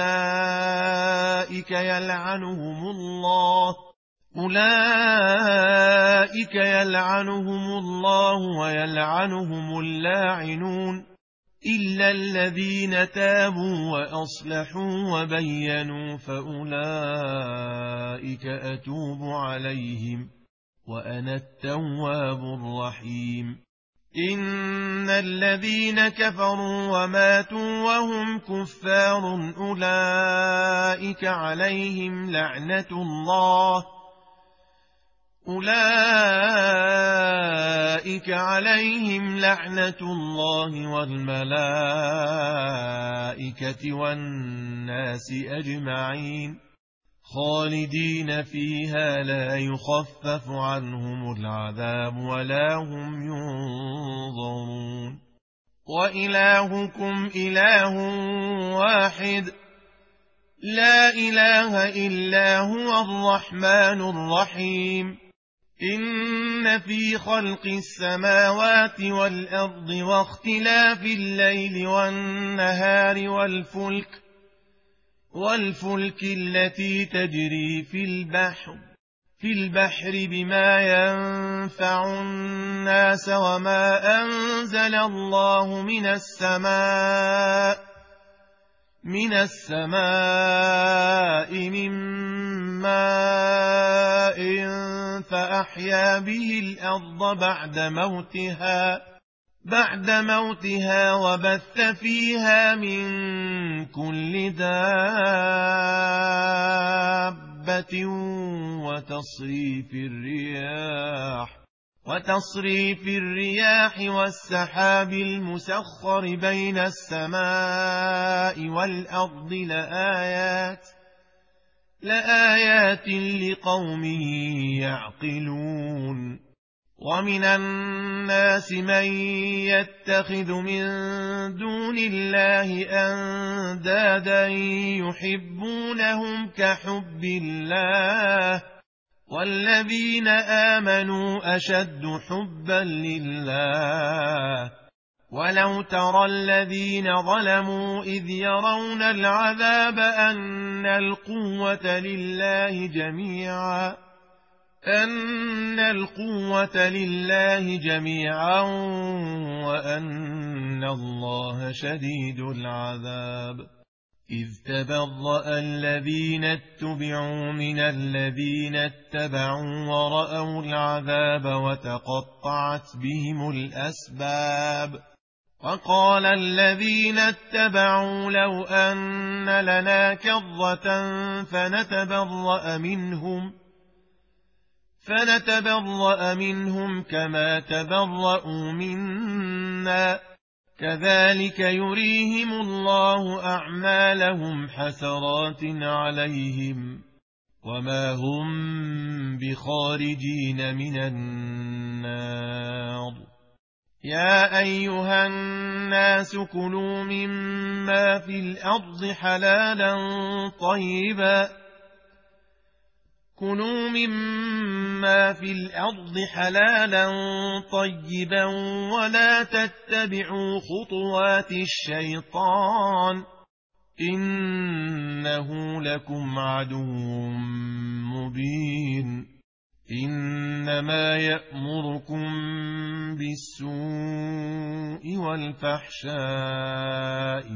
أولئك يلعنهم الله ويلعنهم اللاعنون، إلا الذين تابوا وأصلحوا وبينوا فأولئك أتوب عليهم وأنا التواب الرحيم. إن الذين كفروا وماتوا وهم كفار أولئك عليهم لعنة الله والملائكة والناس أجمعين، خالدين فيها لا يخفف عنهم العذاب ولا هم ينظرون. وإلهكم إله واحد لا إله إلا هو الرحمن الرحيم. إن في خلق السماوات والأرض واختلاف الليل والنهار والفلك التي تجري في البحر بما ينفع الناس وما أنزل الله من السماء من ماء فأحيا به الأرض بعد موتها وبث فيها من كل دابة وتصريف الرياح والسحاب المسخر بين السماء والأرض لآيات لقوم يعقلون. ومن الناس من يتخذ من دون الله أندادا يحبونهم كحب الله، والذين آمنوا أشد حبا لله. ولو ترى الذين ظلموا إذ يرون العذاب أن القوة لله جميعا وأن الله شديد العذاب. إذ تبرأ الذين اتبعوا من الذين اتبعوا ورأوا العذاب وتقطعت بهم الأسباب. وقال الذين اتبعوا لو أن لنا كرة فنتبرأ منهم كما تبرأوا منا، كذلك يريهم الله أعمالهم حسرات عليهم وما هم بخارجين من النار. يا أيها الناس كلوا مما في الأرض حلالا طيبا ولا تتبعوا خطوات الشيطان إنه لكم عدو مبين. إنما يأمركم بالسوء والفحشاء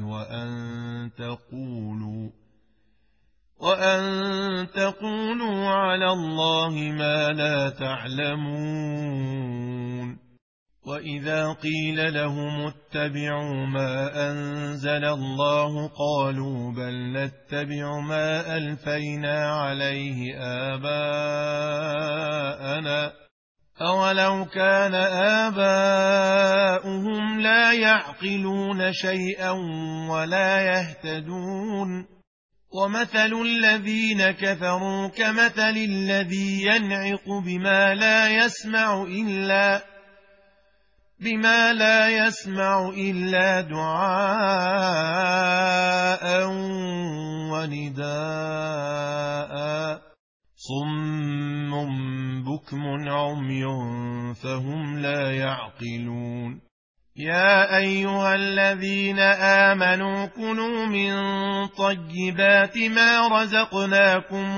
وأن تقولوا على الله ما لا تعلمون. وإذا قيل لهم اتبعوا ما أنزل الله قالوا بل نتبع ما ألفينا عليه آباءنا أولو كان آباؤهم لا يعقلون شيئا ولا يهتدون ومثل الذين كفروا كمثل الذي ينعق بما لا يسمع إلا دعاء ونداء صم بكم عمي فهم لا يعقلون يا أيها الذين آمنوا كلوا من طيبات ما رزقناكم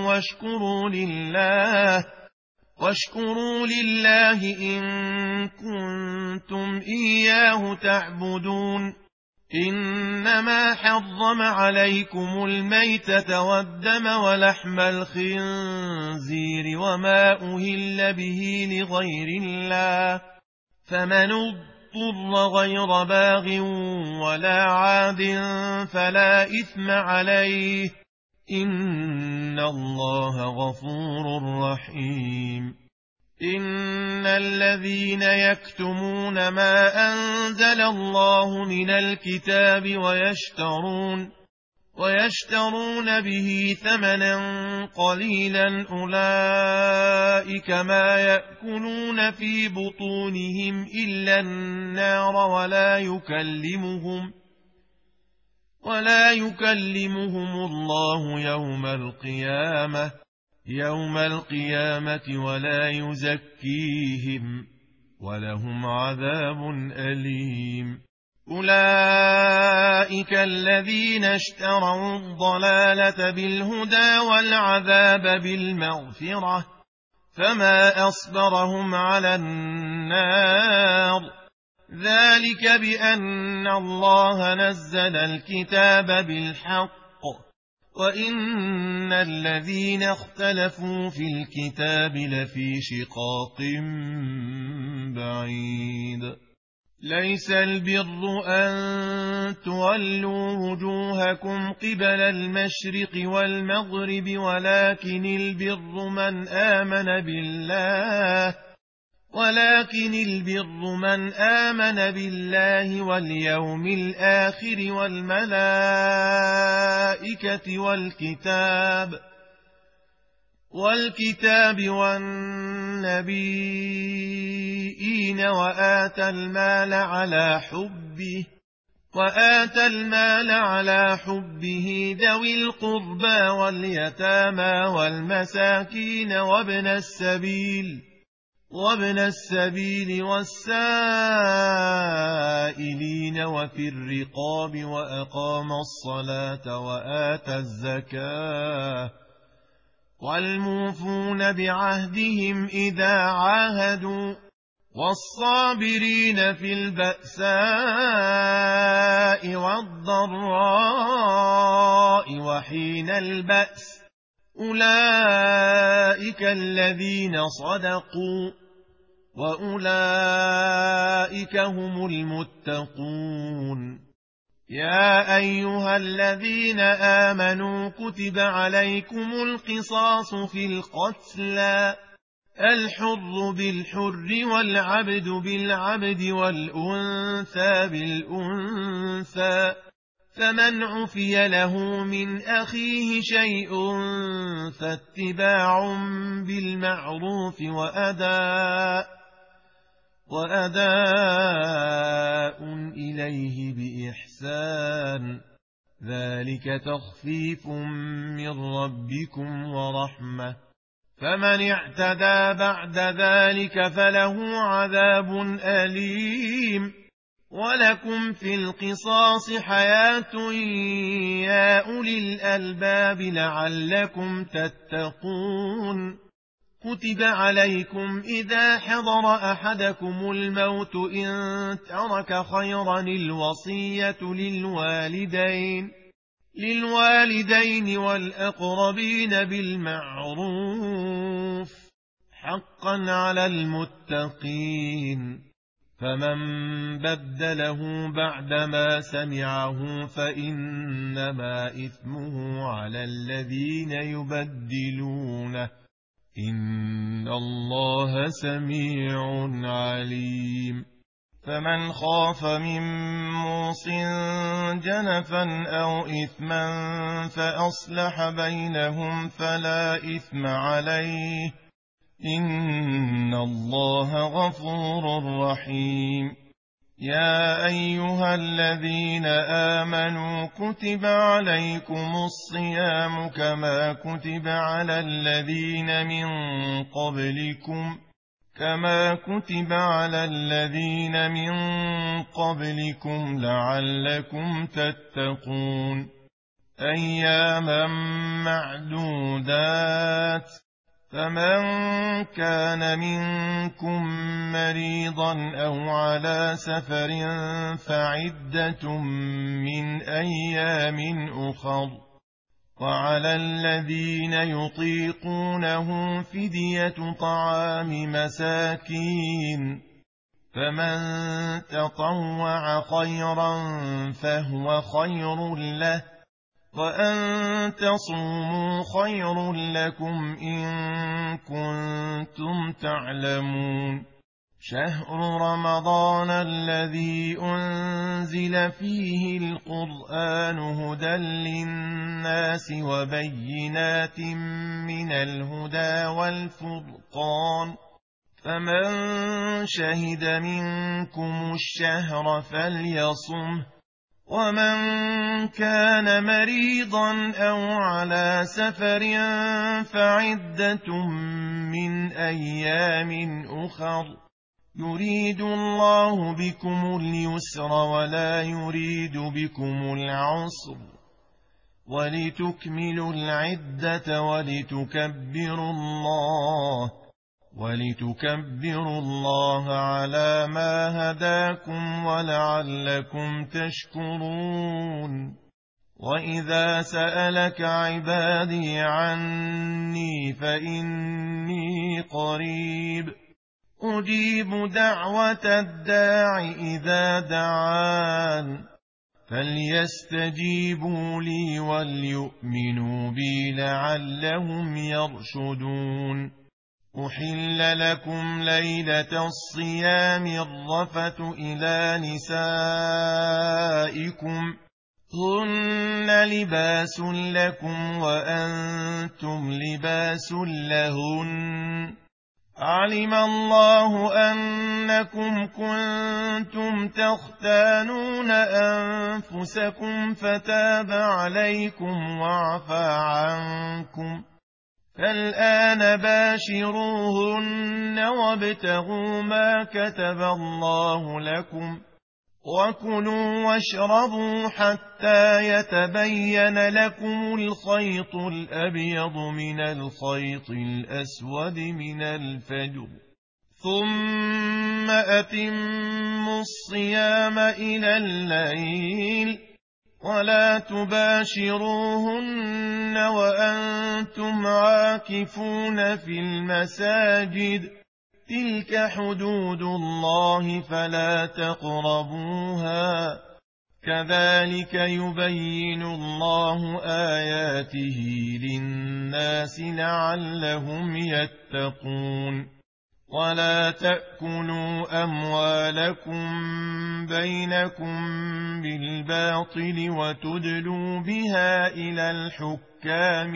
واشكروا لله إن كنتم إياه تعبدون إنما حرم عليكم الميتة والدم ولحم الخنزير وما أهل به لغير الله فمن اضطر غير باغ ولا عاد فلا إثم عليه إن الله غفور رحيم إن الذين يكتمون ما أنزل الله من الكتاب ويشترون به ثمنا قليلا أولئك ما يأكلون في بطونهم إلا النار ولا يكلمهم الله يوم القيامة ولا يزكيهم ولهم عذاب أليم أولئك الذين اشتروا الضلالة بالهدى والعذاب بالمغفرة فما أصبرهم على النار ذلك بأن الله نزل الكتاب بالحق وإن الذين اختلفوا في الكتاب لفي شقاق بعيد ليس البر أن تولوا وجوهكم قبل المشرق والمغرب ولكن البر من آمن بالله واليوم الآخر والملائكة والكتاب والنبيين وآتى المال على حبه ذوي القربى واليتامى والمساكين وابن السبيل والسائلين وفي الرقاب وأقام الصلاة وآتى الزكاة والموفون بعهدهم إذا عاهدوا والصابرين في البأساء والضراء وحين البأس أولئك الذين صدقوا وأولئك هم المتقون يا أيها الذين آمنوا كتب عليكم القصاص في القتلى الحر بالحر والعبد بالعبد والأنثى بالأنثى فمن عفي له من أخيه شيء فاتباع بالمعروف وأداء إليه بإحسان ذلك تخفيف من ربكم ورحمة فمن اعتدى بعد ذلك فله عذاب أليم ولكم في القصاص حياة يا أولي الألباب لعلكم تتقون كتب عليكم إذا حضر أحدكم الموت إن ترك خيرا الوصية للوالدين والأقربين بالمعروف حقا على المتقين فمن بدله بعدما سمعه فإنما إثمه على الذين يبدلونه إن الله سميع عليم. فمن خاف من موص جنفا أو إثما فأصلح بينهم فلا إثم عليه إن الله غفور رحيم. يا أيها الذين آمنوا كتب عليكم الصيام كما كتب على الذين من قبلكم لعلكم تتقون. أياما معدودات، فمن كان منكم مريضا أو على سفر فعدة من أيام أخر، وعلى الذين يطيقونه فدية طعام مساكين، فمن تطوع خيرا فهو خير له، وأن تصوموا خير لكم إن كنتم تعلمون. شهر رمضان الذي أنزل فيه القرآن هدى للناس وبينات من الهدى والفرقان، فمن شهد منكم الشهر فليصمه، ومن كان مريضا أو على سفر فعدة من أيام أخر، يريد الله بكم اليسر ولا يريد بكم العسر، ولتكملوا العدة ولتكبروا الله على ما هداكم ولعلكم تشكرون. وإذا سألك عبادي عني فإني قريب أجيب دعوة الداع إذا دعان، فليستجيبوا لي وليؤمنوا بي لعلهم يرشدون. أحل لكم ليلة الصيام الرفث إلى نسائكم هن لباس لكم وأنتم لباس لهن، علم الله أنكم كنتم تختانون أنفسكم فتاب عليكم وعفى عنكم، فالآن باشروهن وابتغوا ما كتب الله لكم، وكلوا واشربوا حتى يتبين لكم الخيط الأبيض من الخيط الأسود من الفجر، ثم أتموا الصيام إلى الليل، ولا تباشروهن وأنتم عاكفون في المساجد، تلك حدود الله فلا تقربوها، كذلك يبين الله آياته للناس لعلهم يتقون. ولا تأكلوا أموالكم بينكم بالباطل وتدلوا بها إلى الحكام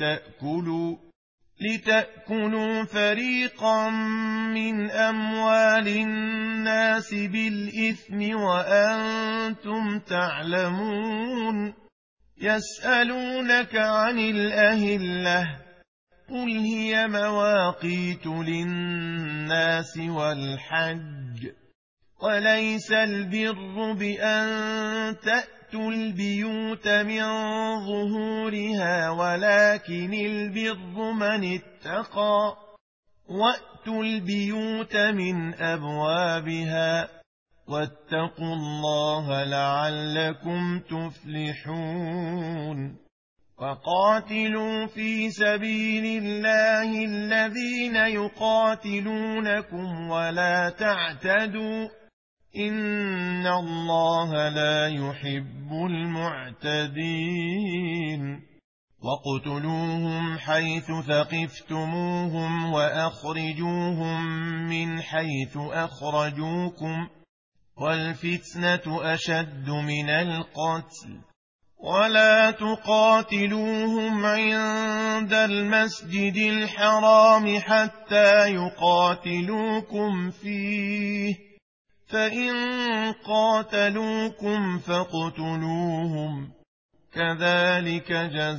لتأكلوا فريقا من أموال الناس بالإثم وأنتم تعلمون. يسألونك عن الأهلة قل هي مواقيت للناس والحج، وليس البر بأن تأتوا البيوت من ظهورها ولكن البر من اتقى، وأتوا البيوت من أبوابها، واتقوا الله لعلكم تفلحون. وقاتلوا في سبيل الله الذين يقاتلونكم ولا تعتدوا إن الله لا يحب المعتدين واقتلوهم حيث ثقفتموهم وأخرجوهم من حيث أخرجوكم والفتنة أشد من القتل ولا تقاتلوهم عند المسجد الحرام حتى يقاتلوكم فيه فإن قاتلوكم فاقتلوهم كذلك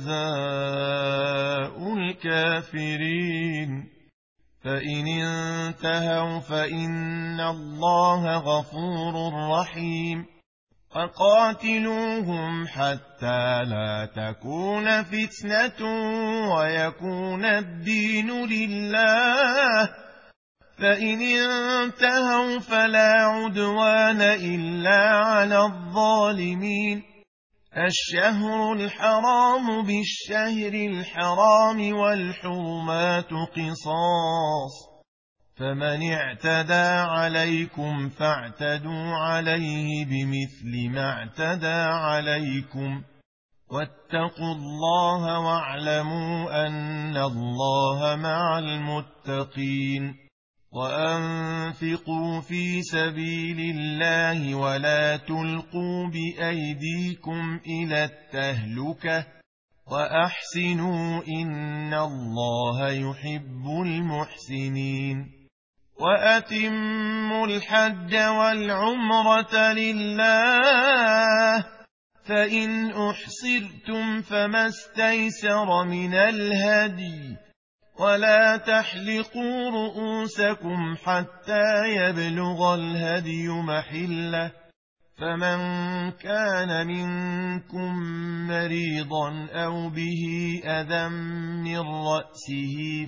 جزاء الكافرين فإن انتهوا فإن الله غفور رحيم فقاتلوهم حتى لا تكون فتنة ويكون الدين لله فإن انتهوا فلا عدوان إلا على الظالمين الشهر الحرام بالشهر الحرام والحرمات قصاص فمن اعتدى عليكم فاعتدوا عليه بمثل ما اعتدى عليكم واتقوا الله واعلموا أن الله مع المتقين وأنفقوا في سبيل الله ولا تلقوا بأيديكم إلى التهلكة وأحسنوا إن الله يحب المحسنين وأتموا الحج والعمرة لله فإن أحصرتم فما استيسر من الهدي ولا تحلقوا رؤوسكم حتى يبلغ الهدي محله فمن كان منكم مريضا أو به أذى من رأسه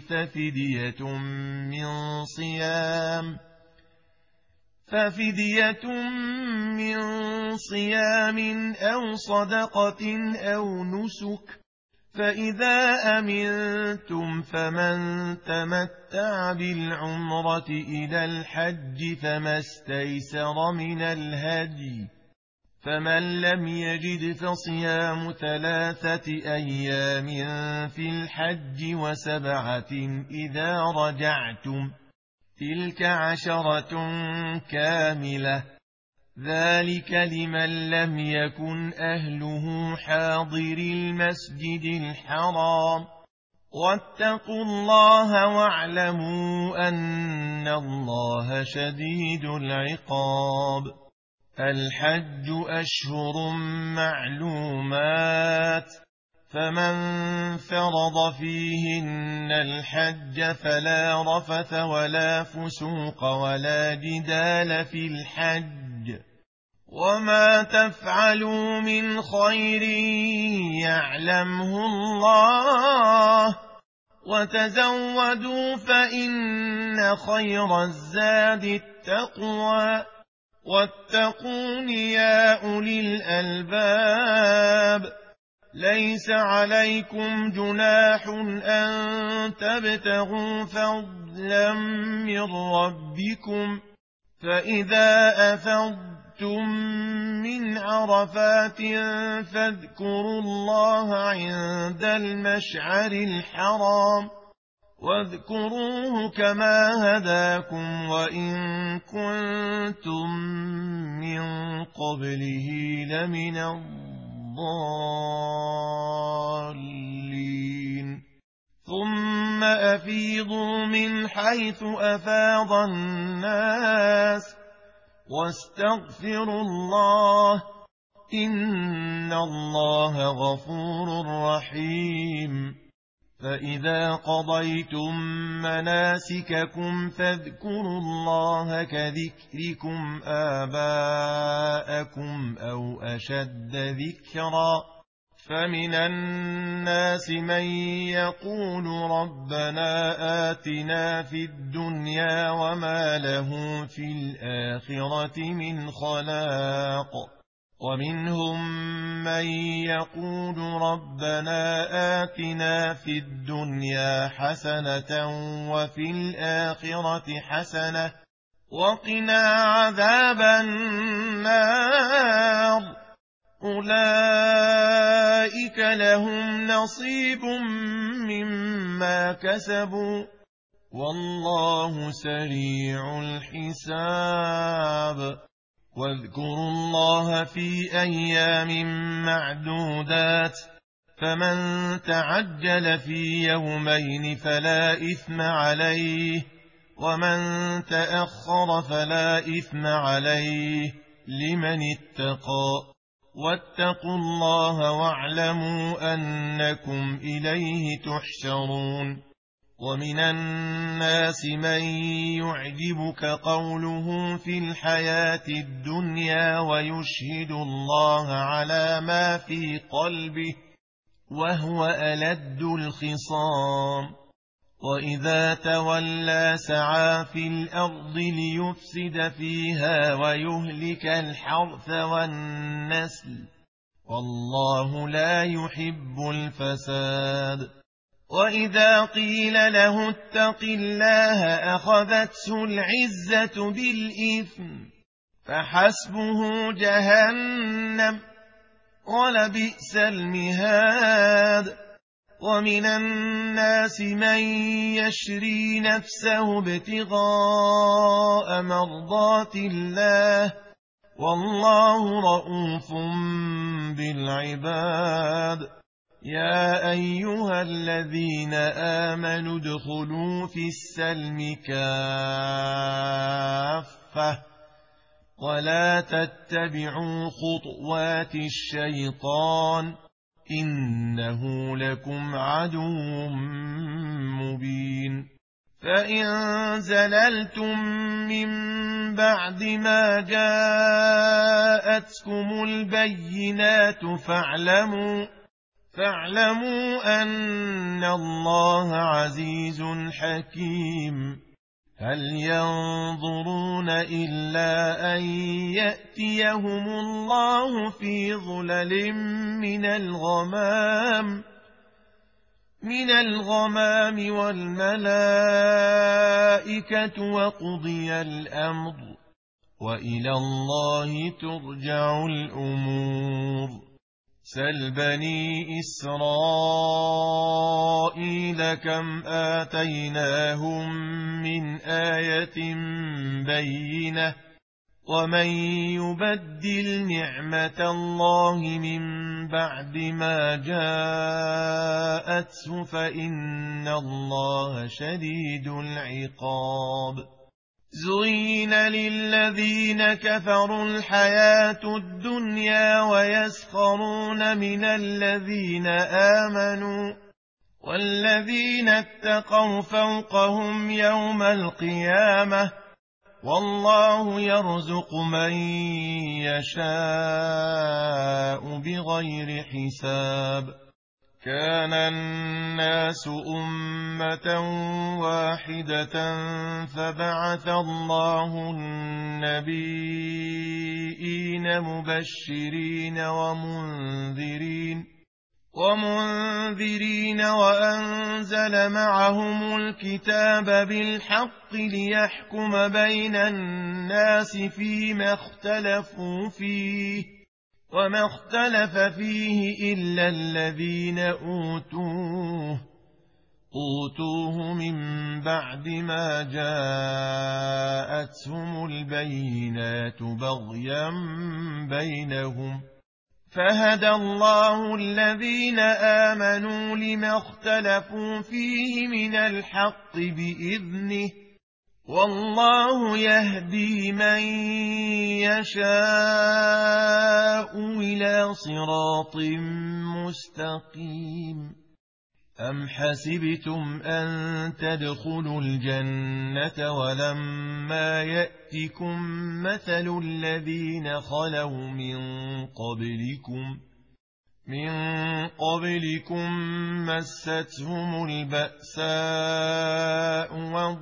ففدية من صيام أو صدقة أو نسك فإذا أمنتم فمن تمتع بالعمرة إلى الحج فما استيسر من الهدي فمن لم يجد فصيام 3 أيام في الحج و7 إذا رجعتم تلك 10 كاملة ذلك لمن لم يكن أهله حاضر المسجد الحرام واتقوا الله واعلموا أن الله شديد العقاب الحج أشهر معلومات فمن فرض فيهن الحج فلا رفث ولا فسوق ولا جدال في الحج وما تفعلوا من خير يعلمه الله وتزودوا فإن خير الزاد التقوى واتقون يا أولي الألباب ليس عليكم جناح أن تبتغوا فضلا من ربكم فإذا أفضتم من عرفات فاذكروا الله عند المشعر الحرام واذكروه كما هداكم وإن كنتم من قبله لمن الضالين ثم أفيضوا من حيث أفاض الناس واستغفروا الله إن الله غفور رحيم فإذا قضيتم مناسككم فاذكروا الله كذكركم آباءكم أو أشد ذكرا فمن الناس من يقول ربنا آتنا في الدنيا وما له في الآخرة من خلاق ومنهم من يقول ربنا آتنا في الدنيا حسنة وفي الآخرة حسنة وقنا عذاب النار أولئك لهم نصيب مما كسبوا والله سريع الحساب واذكروا الله في أيام معدودات فمن تعجل في يومين فلا إثم عليه ومن تأخر فلا إثم عليه لمن اتقى واتقوا الله واعلموا أنكم إليه تحشرون ومن الناس من يعجبك قوله في الحياة الدنيا ويشهد الله على ما في قلبه وهو ألد الخصام وإذا تولى سعى في الأرض ليفسد فيها ويهلك الحرث والنسل والله لا يحب الفساد وإذا قيل له اتق الله أخذته العزة بالإثم فحسبه جهنم ولبئس المهاد ومن الناس من يشري نفسه ابتغاء مرضات الله والله رءوف بالعباد يا أيها الذين آمنوا ادخلوا في السلم كافة ولا تتبعوا خطوات الشيطان إنه لكم عدو مبين فإن زللتم من بعد ما جاءتكم البينات فاعلموا أن الله عزيز حكيم هل ينظرون إلا أن يأتيهم الله في ظلل من الغمام والملائكة وقضي الأمر وإلى الله ترجع الأمور سل بني إسرائيل كم آتيناهم من آية بينة ومن يبدل نعمة الله من بعد ما جاءته فإن الله شديد العقاب زين للذين كفروا الحياة الدنيا ويسخرون من الذين آمنوا والذين اتقوا فوقهم يوم القيامة والله يرزق من يشاء بغير حساب كان الناس أمة واحدة فبعث الله النبيين مبشرين ومنذرين وأنزل معهم الكتاب بالحق ليحكم بين الناس فيما اختلفوا فيه وما اختلف فيه إلا الذين أوتوه من بعد ما جاءتهم البينات بغيا بينهم فهدى الله الذين آمنوا لما اختلفوا فيه من الحق بإذنه والله يهدي من يشاء إلى صراط مستقيم أم حسبتم أن تدخلوا الجنة ولما يأتكم مثل الذين خلوا من قبلكم مستهم البأساء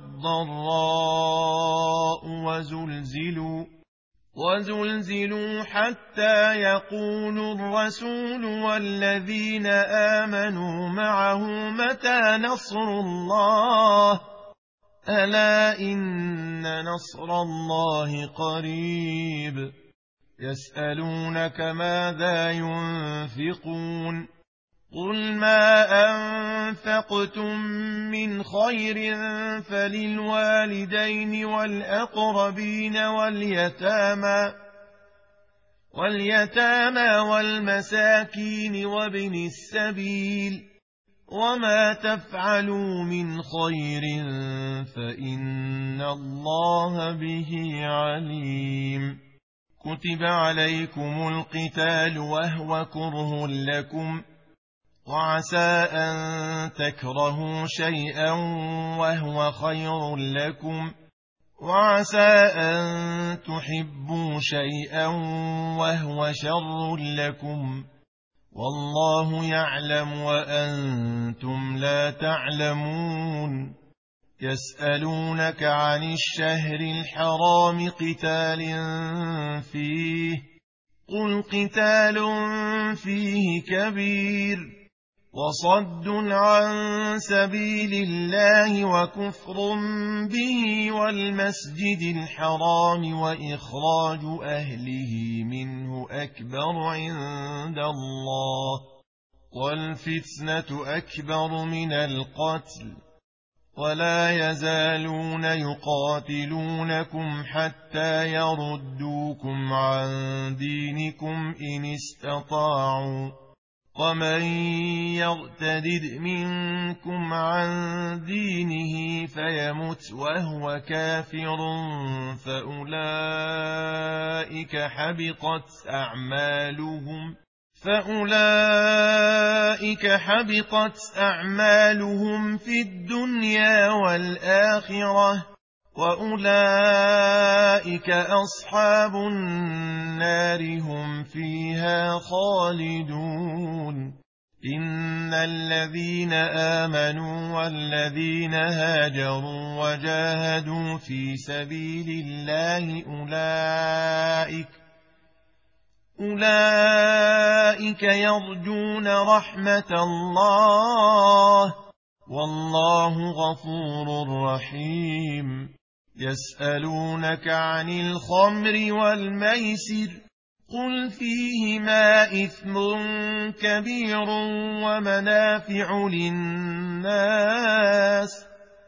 والضراء وزلزلوا حتى يقول الرسول والذين آمنوا معه متى نصر الله ألا إن نصر الله قريب يسألونك ماذا ينفقون قل ما أنفقتم من خير فللوالدين والأقربين واليتامى والمساكين وابن السبيل وما تفعلوا من خير فإن الله به عليم كتب عليكم القتال وهو كره لكم وعسى أن تكرهوا شيئا وهو خير لكم وعسى أن تحبوا شيئا وهو شر لكم والله يعلم وأنتم لا تعلمون يسألونك عن الشهر الحرام قتال فيه قل قتال فيه كبير وصد عن سبيل الله وكفر به والمسجد الحرام وإخراج أهله منه أكبر عند الله والفتنة أكبر من القتل ولا يزالون يقاتلونكم حتى يردوكم عن دينكم إن استطاعوا ومن يرتد منكم عن دينه فيمت وهو كافر فأولئك حبطت أعمالهم في الدنيا والآخرة وأولئك أصحاب النار هم فيها خالدون إن الذين آمنوا والذين هاجروا وجاهدوا في سبيل الله أولئك يرجون رحمة الله والله غفور رحيم يسألونك عن الخمر والميسر قل فيهما إثم كبير ومنافع للناس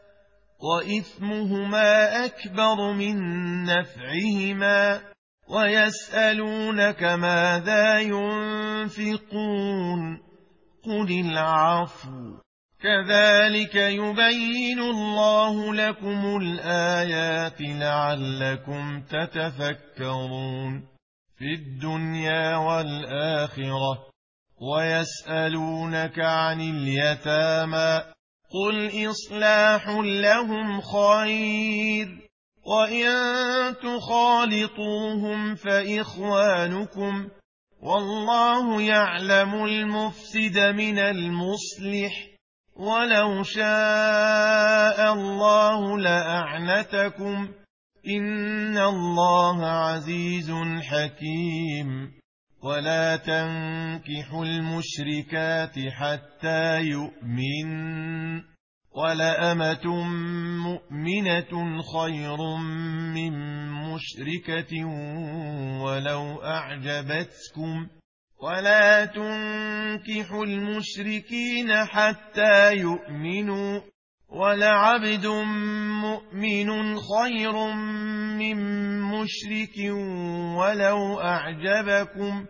وإثمهما أكبر من نفعهما ويسألونك ماذا ينفقون قل العفو كذلك يبين الله لكم الآيات لعلكم تتفكرون في الدنيا والآخرة ويسألونك عن اليتامى قل إصلاح لهم خير وإن تخالطوهم فإخوانكم والله يعلم المفسد من المصلح ولو شاء الله لأعنتكم إن الله عزيز حكيم ولا تنكحوا المشركات حتى يؤمنوا ولأمة مؤمنة خير من مشركة ولو أعجبتكم ولا تنكحوا المشركين حتى يؤمنوا ولعبد مؤمن خير من مشرك ولو أعجبكم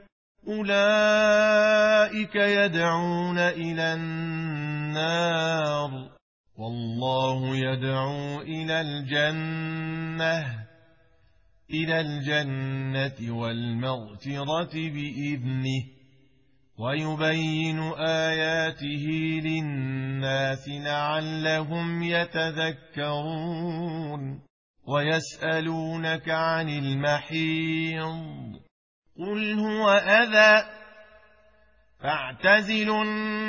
أولئك يدعون إلى النار والله يدعو إلى الجنة والمغفرة بإذنه ويبين آياته للناس لعلهم يتذكرون ويسألونك عن المحيض قل هو أذى فاعتزلوا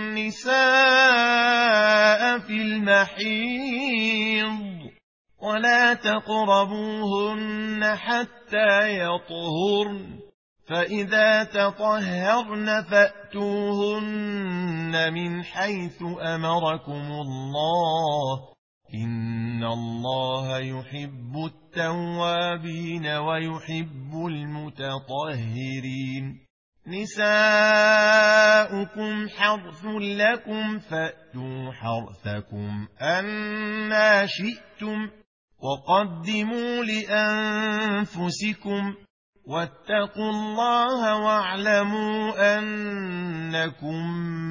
النساء في المحيض ولا تقربوهن حتى يطهرن فإذا تطهرن فأتوهن من حيث أمركم الله إن الله يحب التوابين ويحب المتطهرين نساؤكم حرث لكم فأتوا حرثكم أنى شئتم وقدموا لأنفسكم واتقوا الله واعلموا أنكم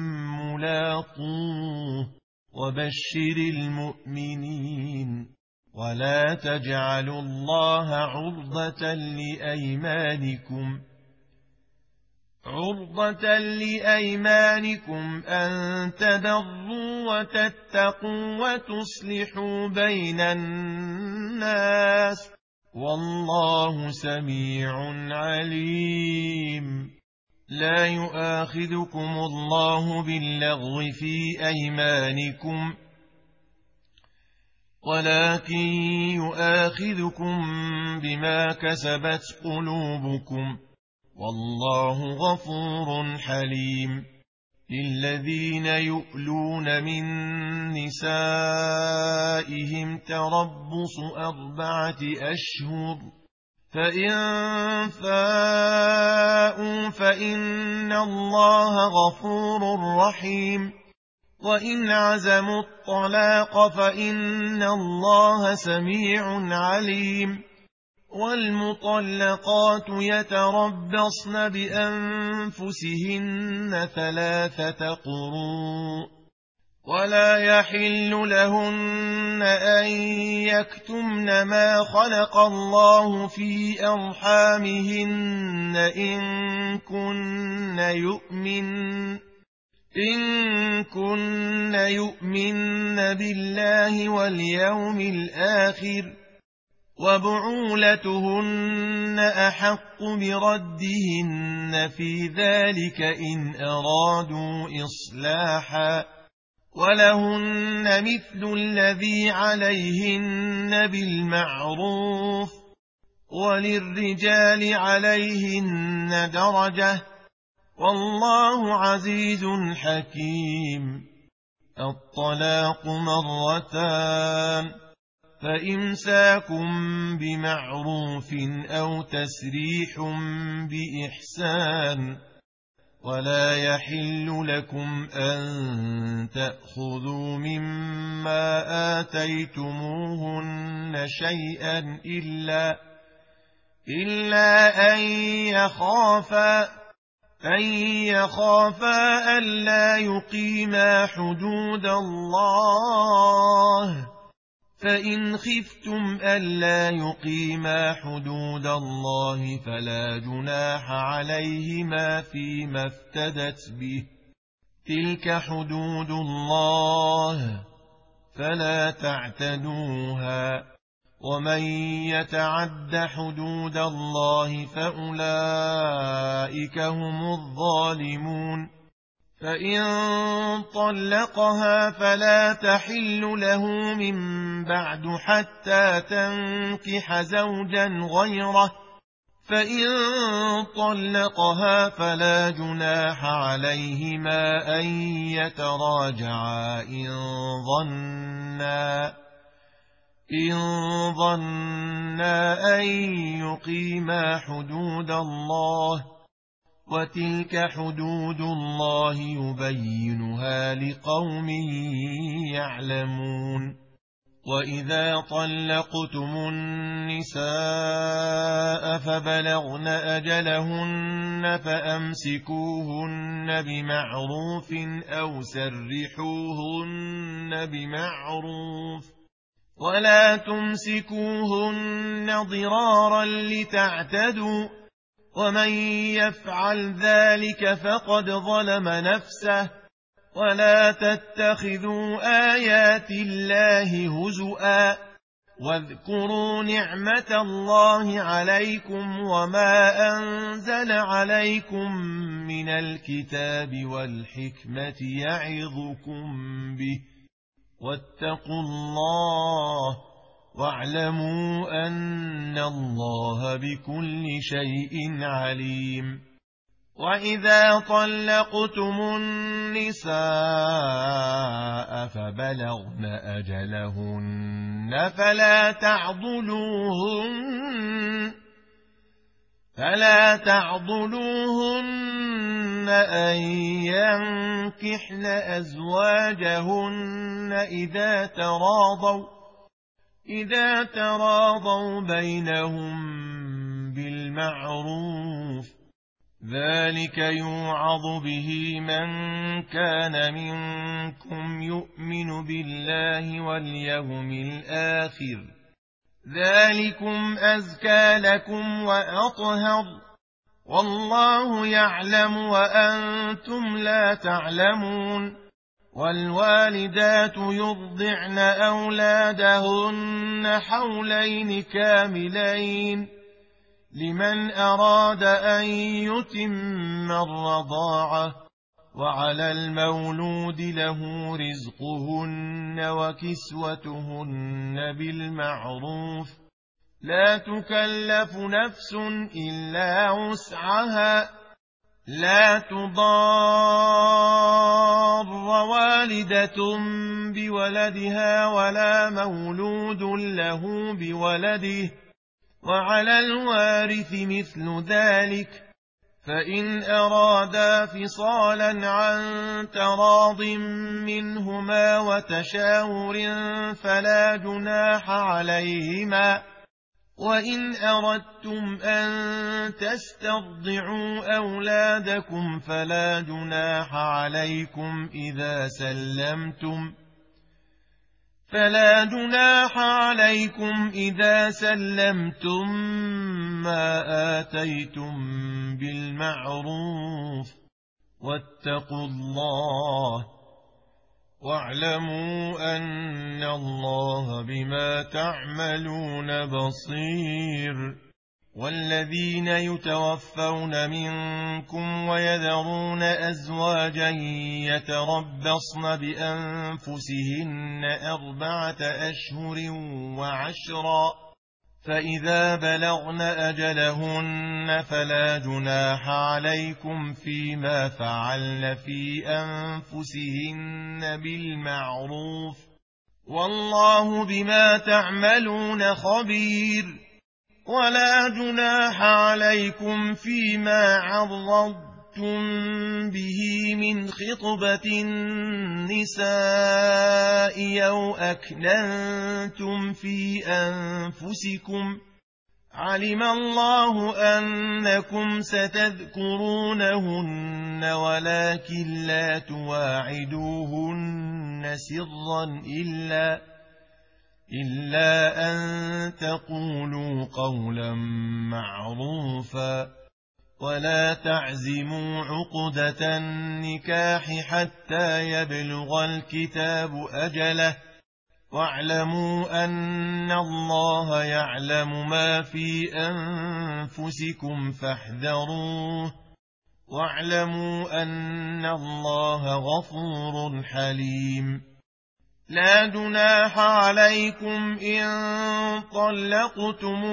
ملاقوه وبشر المؤمنين ولا تجعلوا الله عرضة لأيمانكم أن تبروا وتتقوا وتصلحوا بين الناس والله سميع عليم لا يؤاخذكم الله باللغو في أيمانكم ولكن يؤاخذكم بما كسبت قلوبكم والله غفور حليم للذين يؤلون من نسائهم تربص 4 أشهر فإن فاءوا فإن الله غفور رحيم وإن عزموا الطلاق فإن الله سميع عليم والمطلقات يتربصن بأنفسهن 3 قروء ولا يحل لهن أن يكتمن ما خلق الله في أرحامهن إن كن يؤمن بالله واليوم الآخر وبعولتهن أحق بردهن في ذلك إن أرادوا إصلاحا ولهن مثل الذي عليهن بالمعروف وللرجال عليهن درجة والله عزيز حكيم الطلاق 2 فإمساكم بمعروف أو تسريح بإحسان ولا يحل لكم أن تأخذوا مما آتيتموهن شيئا إلا أن يخافا ألا يقيما حدود الله فإن خفتم ألا يقيما حدود الله فلا جناح عليهما فيما افتدت به تلك حدود الله فلا تعتدوها ومن يتعد حدود الله فأولئك هم الظالمون فإن طلقها فلا تحل له من بعد حتى تنكح زوجا غيره فإن طلقها فلا جناح عليهما أن يتراجعا إن ظنا أن يقيما حدود الله وتلك حدود الله يبينها لقوم يعلمون وإذا طلقتم النساء فبلغن أجلهن فأمسكوهن بمعروف أو سرحوهن بمعروف ولا تمسكوهن ضرارا لتعتدوا ومن يفعل ذلك فقد ظلم نفسه ولا تتخذوا آيات الله هزؤا واذكروا نعمة الله عليكم وما أنزل عليكم من الكتاب والحكمة يعظكم به واتقوا الله واعلموا أن الله بكل شيء عليم وإذا طلقتم النساء فبلغن أجلهن فلا تعضلوهن أن ينكحن أزواجهن إذا تراضوا بينهم بالمعروف، ذلك يوعظ به من كان منكم يؤمن بالله واليوم الآخر، ذلكم أزكى لكم وأطهر، والله يعلم وأنتم لا تعلمون. والوالدات يرضعن أولادهن حولين كاملين لمن أراد أن يتم الرضاعة، وعلى المولود له رزقهن وكسوتهن بالمعروف، لا تكلف نفس إلا وسعها، لا تضار والدة بولدها ولا مولود له بولده، وعلى الوارث مثل ذلك، فإن أرادا فصالا عن تراض منهما وتشاور فلا جناح عليهما. وإن أردتم أن تسترضعوا أولادكم فلا جناح عليكم إذا سلمتم ما آتيتم بالمعروف، واتقوا الله واعلموا أن الله بما تعملون بصير. والذين يتوفون منكم ويذرون أزواجا يتربصن بأنفسهن 4 أشهر وعشرا، فإذا بلغن أجلهن فلا جناح عليكم فيما فعلن في أنفسهن بالمعروف، والله بما تعملون خبير. ولا جناح عليكم فيما عرضتم به من خطبة النساء أو أكننتم في أنفسكم، علم الله أنكم ستذكرونهن ولكن لا تواعدوهن سرا إلا أن تقولوا قولا معروفا، ولا تعزموا عقدة النكاح حتى يبلغ الكتاب أجله، واعلموا أن الله يعلم ما في أنفسكم فاحذروه، واعلموا أن الله غفور حليم. لا جناح عليكم إن طلقتم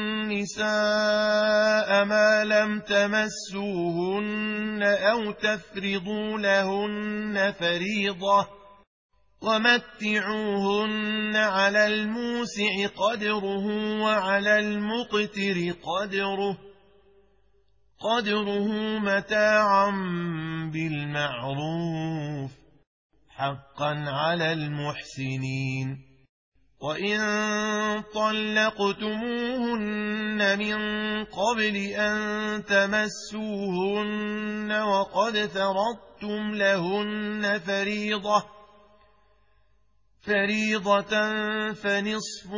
النساء ما لم تمسوهن أو تفرضوا لهن فريضة، ومتعوهن على الموسع قدره وعلى المقتر قدره متاعا بالمعروف، حقا على المحسنين. وإن طلقتموهن من قبل أن تمسوهن وقد فرضتم لهن فريضة فنصف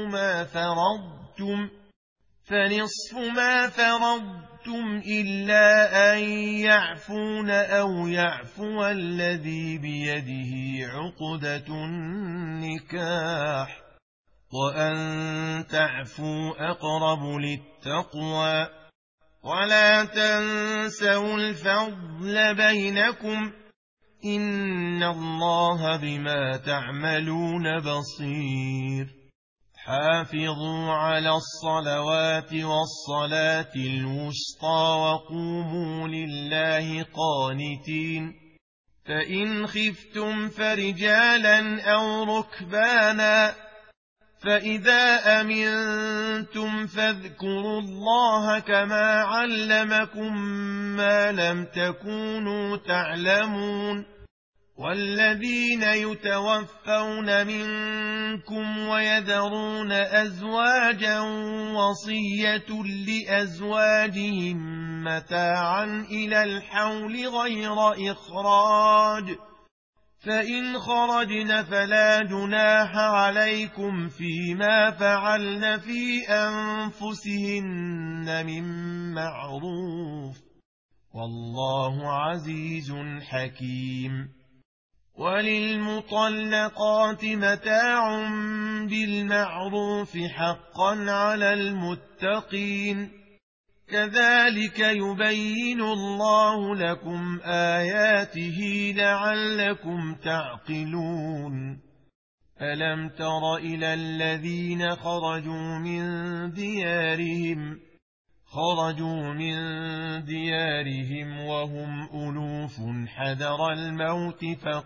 ما فرضتم إلا أن يعفون أو يعفو الذي بيده عقدة النكاح، وأن تعفوا أقرب للتقوى، ولا تنسوا الفضل بينكم، إن الله بما تعملون بصير. حافظوا على الصلوات والصلاة الوسطى وقوموا لله قانتين. فإن خفتم فرجالا أو ركبانا فإذا أمنتم فاذكروا الله كما علمكم ما لم تكونوا تعلمون. والذين يتوفون منكم ويذرون أزواجا وصية لأزواجهم متاعا إلى الحول غير إخراج، فإن خرجن فلا جناح عليكم فيما فعلن في أنفسهن من معروف، والله عزيز حكيم. وللمطلقات متاع بالمعروف حقا على المتقين، كذلك يبين الله لكم آياته لعلكم تعقلون. ألم تر إلى الذين خرجوا من ديارهم وهم ألوف حذر الموت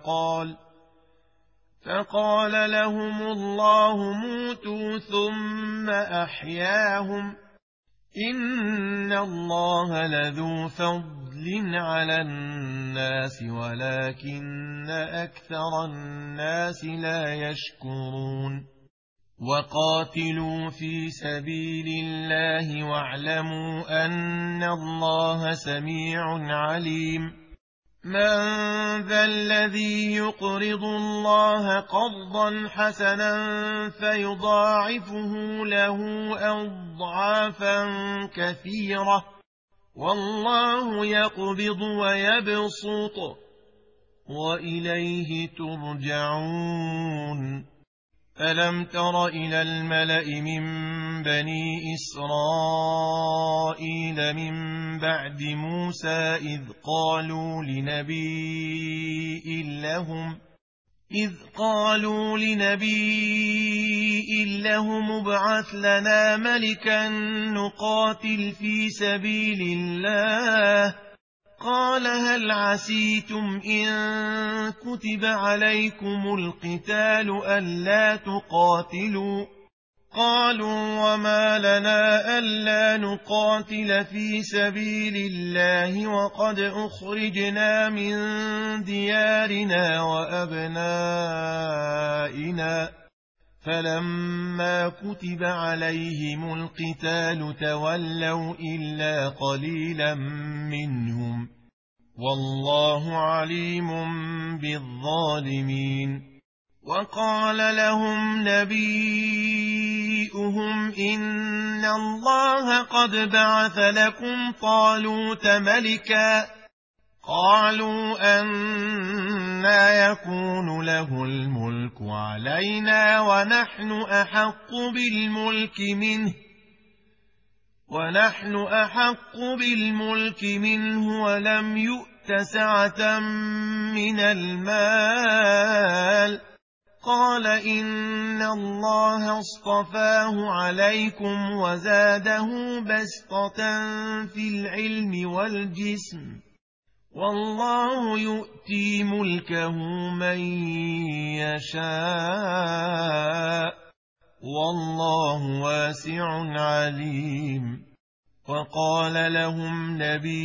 فقال لهم الله موتوا ثم أحياهم، إن الله لذو فضل على الناس ولكن أكثر الناس لا يشكرون. وقاتلوا في سبيل الله واعلموا أن الله سميع عليم. من ذا الذي يقرض الله قرضا حسنا فيضاعفه له أضعافا كثيرة، والله يقبض ويبسط وإليه ترجعون. ألم تر إلى الملأ من بني إسرائيل من بعد موسى إذ قالوا لنبي لهم ابعث لنا ملكا نقاتل في سبيل الله، قال هل عسيتم إن كتب عليكم القتال ألا تقاتلوا؟ قالوا وما لنا ألا نقاتل في سبيل الله وقد أخرجنا من ديارنا وأبنائنا، فلما كتب عليهم القتال تولوا إلا قليلا منهم، والله عليم بالظالمين. وقال لهم نبيهم إن الله قد بعث لكم طالوت ملكا، قالوا أنى يكون له الملك علينا ونحن أحق بالملك منه ولم يؤت سعة من المال، قال إن الله اصطفاه عليكم وزاده بسطة في العلم والجسم، والله يؤتي ملكه من يشاء، والله واسع عليم. وقال لهم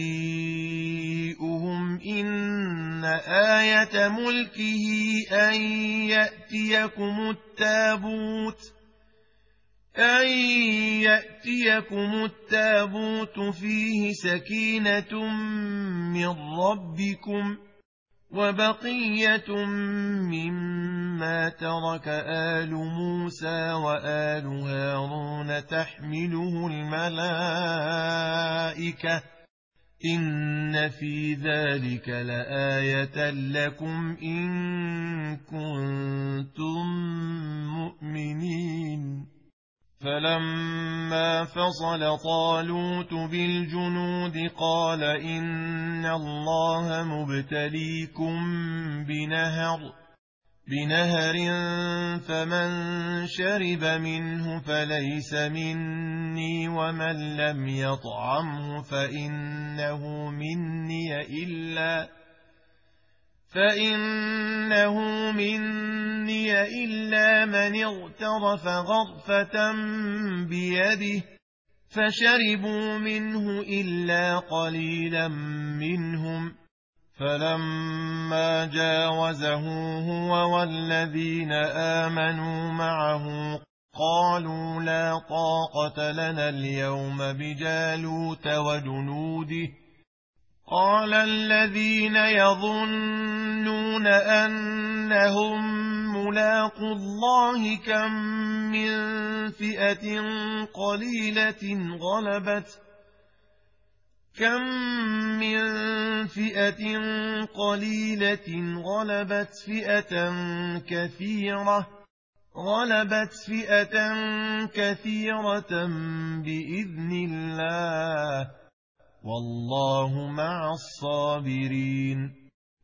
نبيهم إن آية ملكه أن يأتيكم التابوت فيه سكينة من ربكم وبقية مما ترك آل موسى وآل هارون تحمله الملائكة، إن في ذلك لآية لكم إن كنتم مؤمنين. فلما فصل طالوت بالجنود قال إن الله مبتليكم بنهر فمن شرب منه فليس مني ومن لم يطعمه فإنه مني إلا من اغترف غرفة بيده فشربوا منه إلا قليلا منهم فلما جاوزه هو والذين آمنوا معه قالوا لا طاقة لنا اليوم بجالوت وجنوده قال الذين يظنون أنهم ملاقو الله كم من فئة قليلة غلبت فئة كثيرة بإذن الله والله مع الصابرين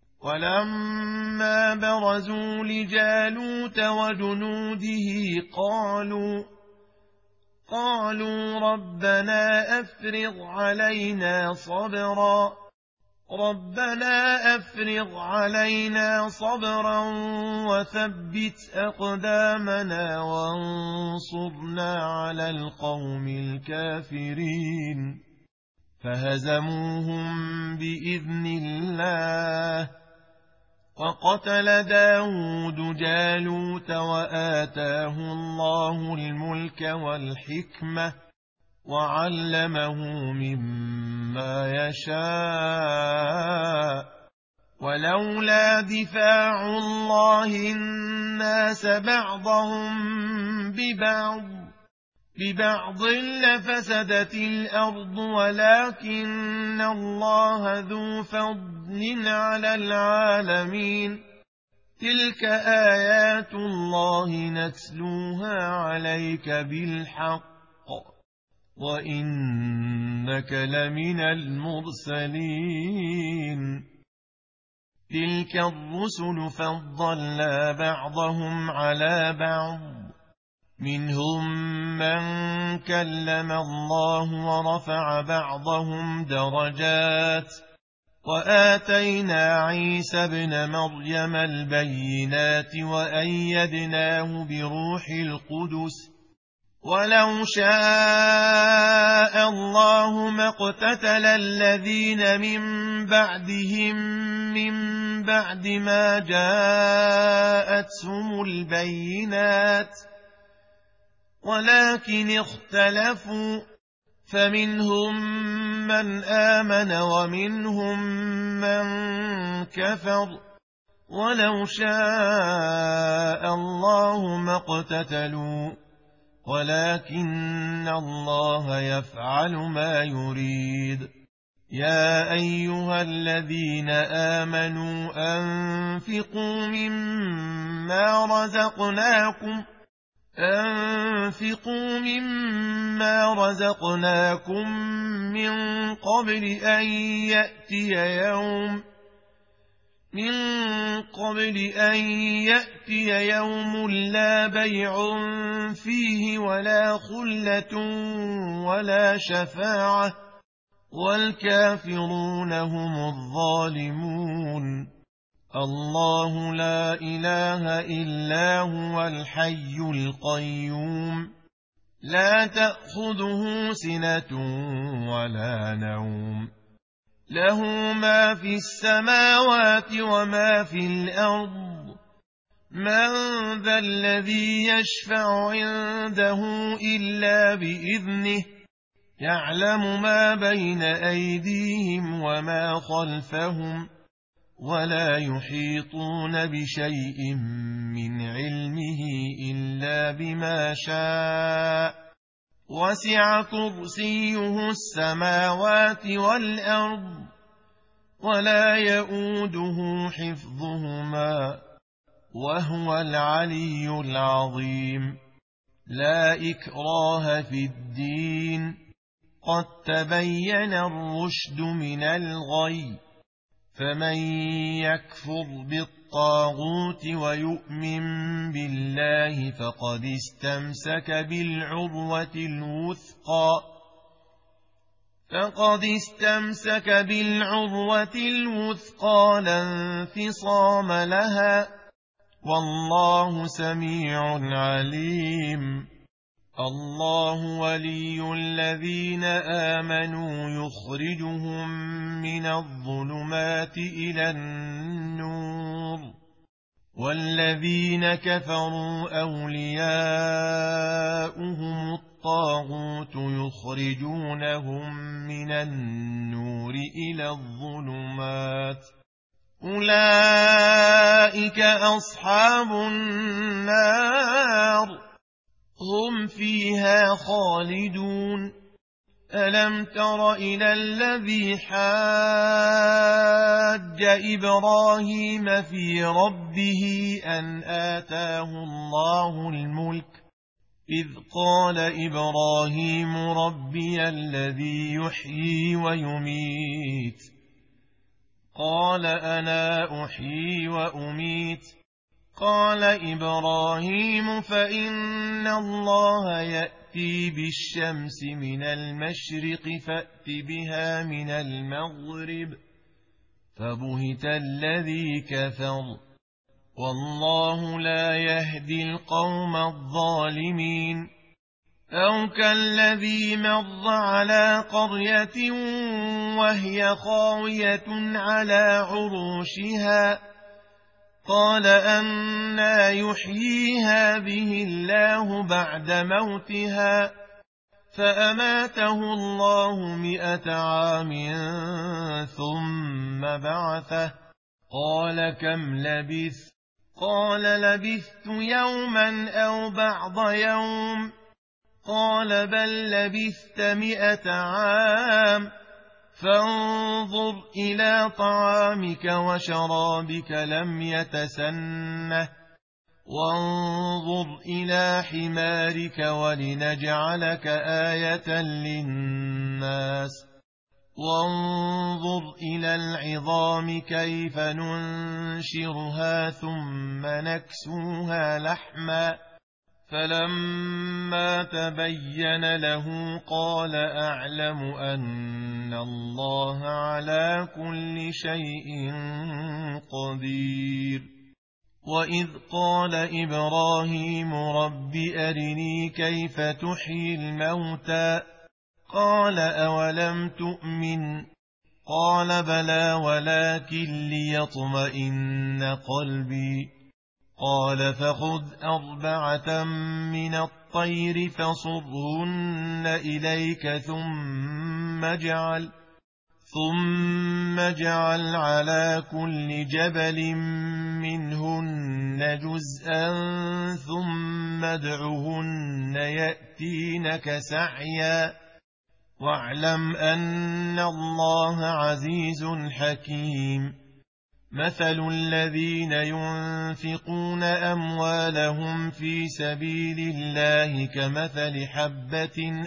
ولما برزوا لجالوت وجنوده قالوا ربنا أفرغ علينا صبرا وثبت أقدامنا وانصرنا على القوم الكافرين فهزموهم بإذن الله وقتل داود جالوت وآتاه الله الملك والحكمة وعلمه مما يشاء ولولا دفاع الله الناس بعضهم ببعض لفسدت الأرض ولكن الله ذو فضل على العالمين تلك آيات الله نتلوها عليك بالحق وإنك لمن المرسلين تلك الرسل فضلنا بعضهم على بعض منهم من كلم الله ورفع بعضهم درجات وآتينا عيسى ابن مريم البينات وأيدناه بروح القدس ولو شاء الله ما اقتتل الذين من بعدهم من بعد ما جاءتهم البينات ولكن اختلفوا فمنهم من آمن ومنهم من كفر ولو شاء الله ما اقتتلوا ولكن الله يفعل ما يريد يا أيها الذين آمنوا أنفقوا مما رزقناكم من قبل أن يأتي يوم لا بيع فيه ولا خلة ولا شفاعة والكافرون هم الظالمون الله لا إله إلا هو الحي القيوم لا تأخذه سنة ولا نوم له ما في السماوات وما في الأرض من ذا الذي يشفع عنده إلا بإذنه يعلم ما بين أيديهم وما خلفهم ولا يحيطون بشيء من علمه إلا بما شاء وسع كرسيه السماوات والأرض ولا يؤوده حفظهما وهو العلي العظيم لا إكراه في الدين قد تبين الرشد من الغي فمن يكفر بالطاغوت بالطاغوت ويؤمن بالله فقد استمسك بالعروة الوثقى لا انفصام لها، والله سميع عليم. الله ولي الذين آمنوا يخرجهم من الظلمات إلى النور، والذين كفروا أولياؤهم الطاغوت يخرجونهم من النور إلى الظلمات، أولئك أصحاب النار هم فيها خالدون. ألم تر إلى الذي حاج إبراهيم في ربه أن آتاه الله الملك، إذ قال إبراهيم ربي الذي يحيي ويميت، قال أنا أحيي وأميت، قال إبراهيم فإن الله يأتي بالشمس من المشرق فأت بها من المغرب، فبهت الذي كفر، والله لا يهدي القوم الظالمين. أو كالذي مر على قرية وهي خاوية على عروشها، قال أنى يحيي هذه الله بعد موتها، فأماته الله 100 عام ثم بعثه، قال كم لبثت؟ قال لبثت يوما أو بعض يوم، قال بل لبثت 100 عام، فانظر إلى طعامك وشرابك لم يتسنه، وانظر إلى حمارك ولنجعلك آية للناس، وانظر إلى العظام كيف ننشرها ثم نكسوها لحما، فلما تبين له قال أعلم أن الله على كل شيء قدير. وإذ قال إبراهيم رب أرني كيف تحيي الموتى، قال أولم تؤمن، قال بلى ولكن ليطمئن قلبي، قال فخذ 4 من الطير فصرهن إليك ثم اجعل على كل جبل منهن جزءا ثم ادعهن يأتينك سعيا، واعلم أن الله عزيز حكيم. مثل الذين ينفقون أموالهم في سبيل الله كمثل حبة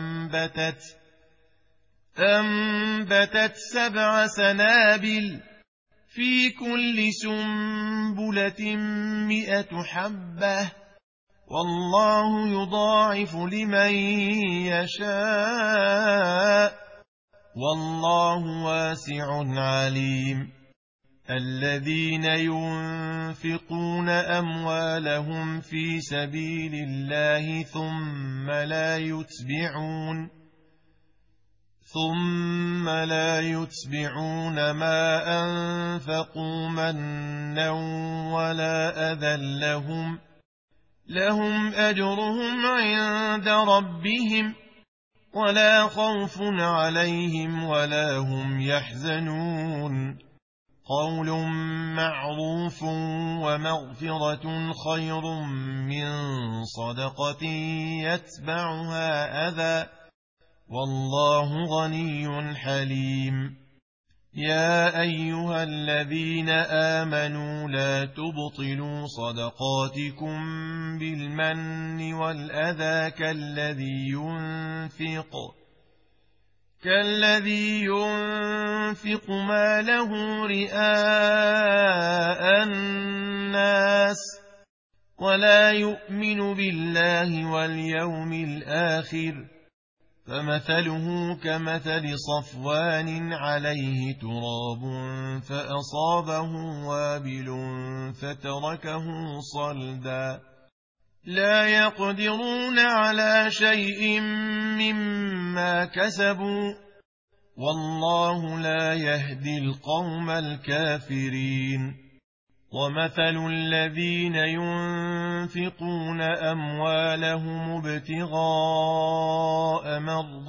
أنبتت 7 سنابل في كل سنبلة 100 حبة، والله يضاعف لمن يشاء، والله واسع عليم. الذين ينفقون أموالهم في سبيل الله ثم لا يتبعون ما أنفقوا منا ولا أذى لهم أجرهم عند ربهم ولا خوف عليهم ولا هم يحزنون. قول معروف ومغفرة خير من صدقة يتبعها أذى، والله غني حليم. يا أيها الذين آمنوا لا تبطلوا صدقاتكم بالمن والأذى كالذي كالذي ينفق ماله رئاء الناس ولا يؤمن بالله واليوم الآخر فمثله كمثل صفوان عليه تراب فأصابه وابل فتركه صلدا لا يقدرون على شيء مما كسبوا والله لا يهدي القوم الكافرين ومثل الذين ينفقون أموالهم ابتغاء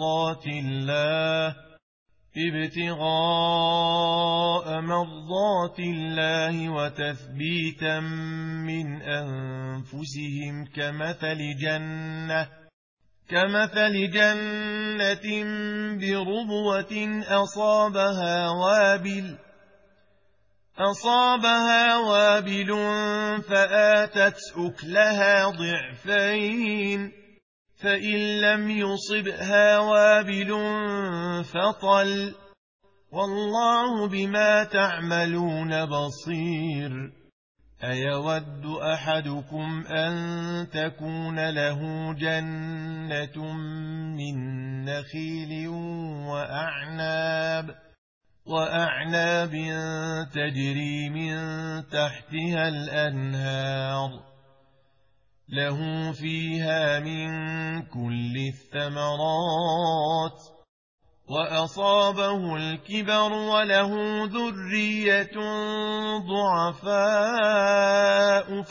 مرضات الله وتثبيتا من أنفسهم كمثل جنة بربوة أصابها وابل فآتت أكلها ضعفين فإن لم يصبها وابل فطل والله بما تعملون بصير أيود أحدكم أن تكون له جنة من نخيل وأعناب تجري من تحتها الأنهار له فيها من كل الثمرات وأصابه الكبر وله ذرية ضعفاء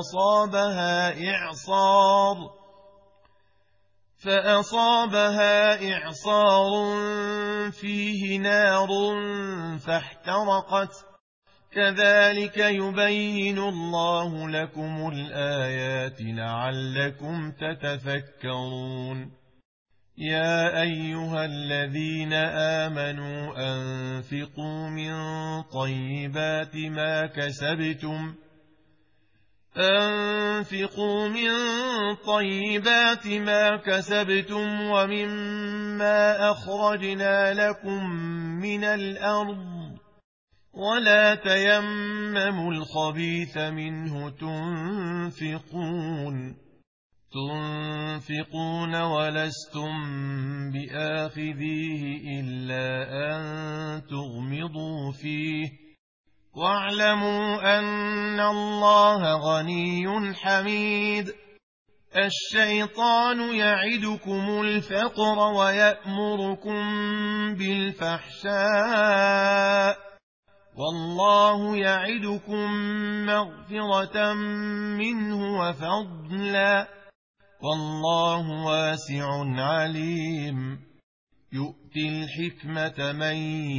فأصابها إعصار فيه نار فاحترقت كذلك يبين الله لكم الآيات لعلكم تتفكرون يا أيها الذين آمنوا أنفقوا من طيبات ما كسبتم ومما أخرجنا لكم من الأرض ولا تيمموا الخبيث منه تنفقون ولستم بآخذيه إلا أن تغمضوا فيه واعلموا أن الله غني حميد الشيطان يعدكم الفقر ويأمركم بالفحشاء والله يعدكم مغفرة منه وفضلا والله واسع عليم يؤتي الحكمة من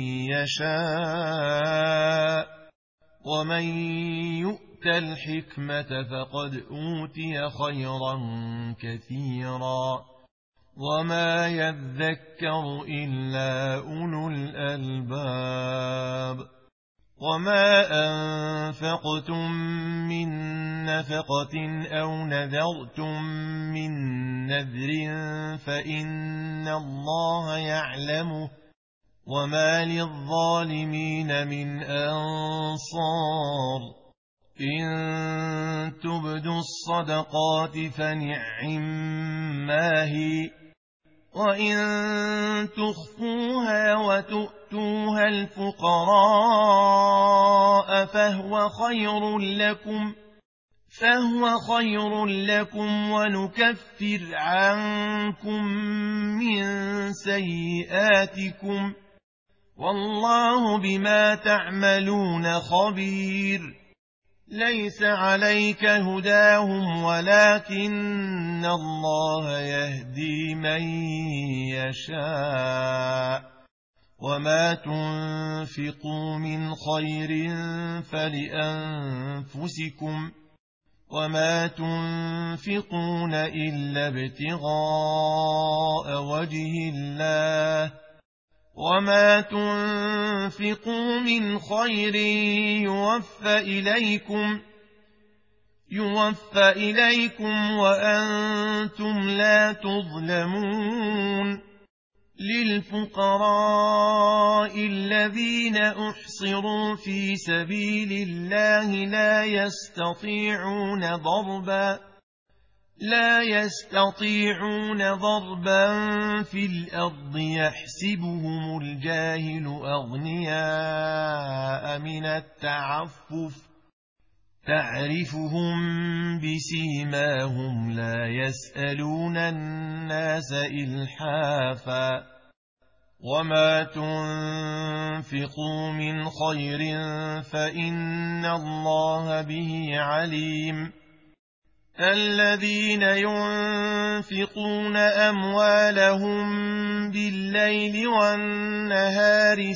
يشاء ومن يؤت الحكمة فقد أوتي خيرا كثيرا وما يذكر إلا أولو الألباب وما أنفقتم من نفقة أو نذرتم من نذر فإن الله يعلمه وما للظالمين من أنصار إن تبدوا الصدقات فنعما هي وإن تخفوها وتؤتوها الفقراء فهو خير لكم ونكفر عنكم من سيئاتكم والله بما تعملون خبير ليس عليك هداهم ولكن الله يهدي من يشاء وما تنفقوا من خير فلأنفسكم وما تنفقون إلا ابتغاء وجه الله وما تنفقوا من خير يوفى إليكم وأنتم لا تظلمون للفقراء الذين أحصروا في سبيل الله لا يستطيعون ضربا في الأرض يحسبهم الجاهل أغنياء من التعفف تعرفهم بسيماهم لا يسألون الناس إلحافا وما تنفقوا من خير فإن الله به عليم الذين ينفقون أموالهم بالليل والنهار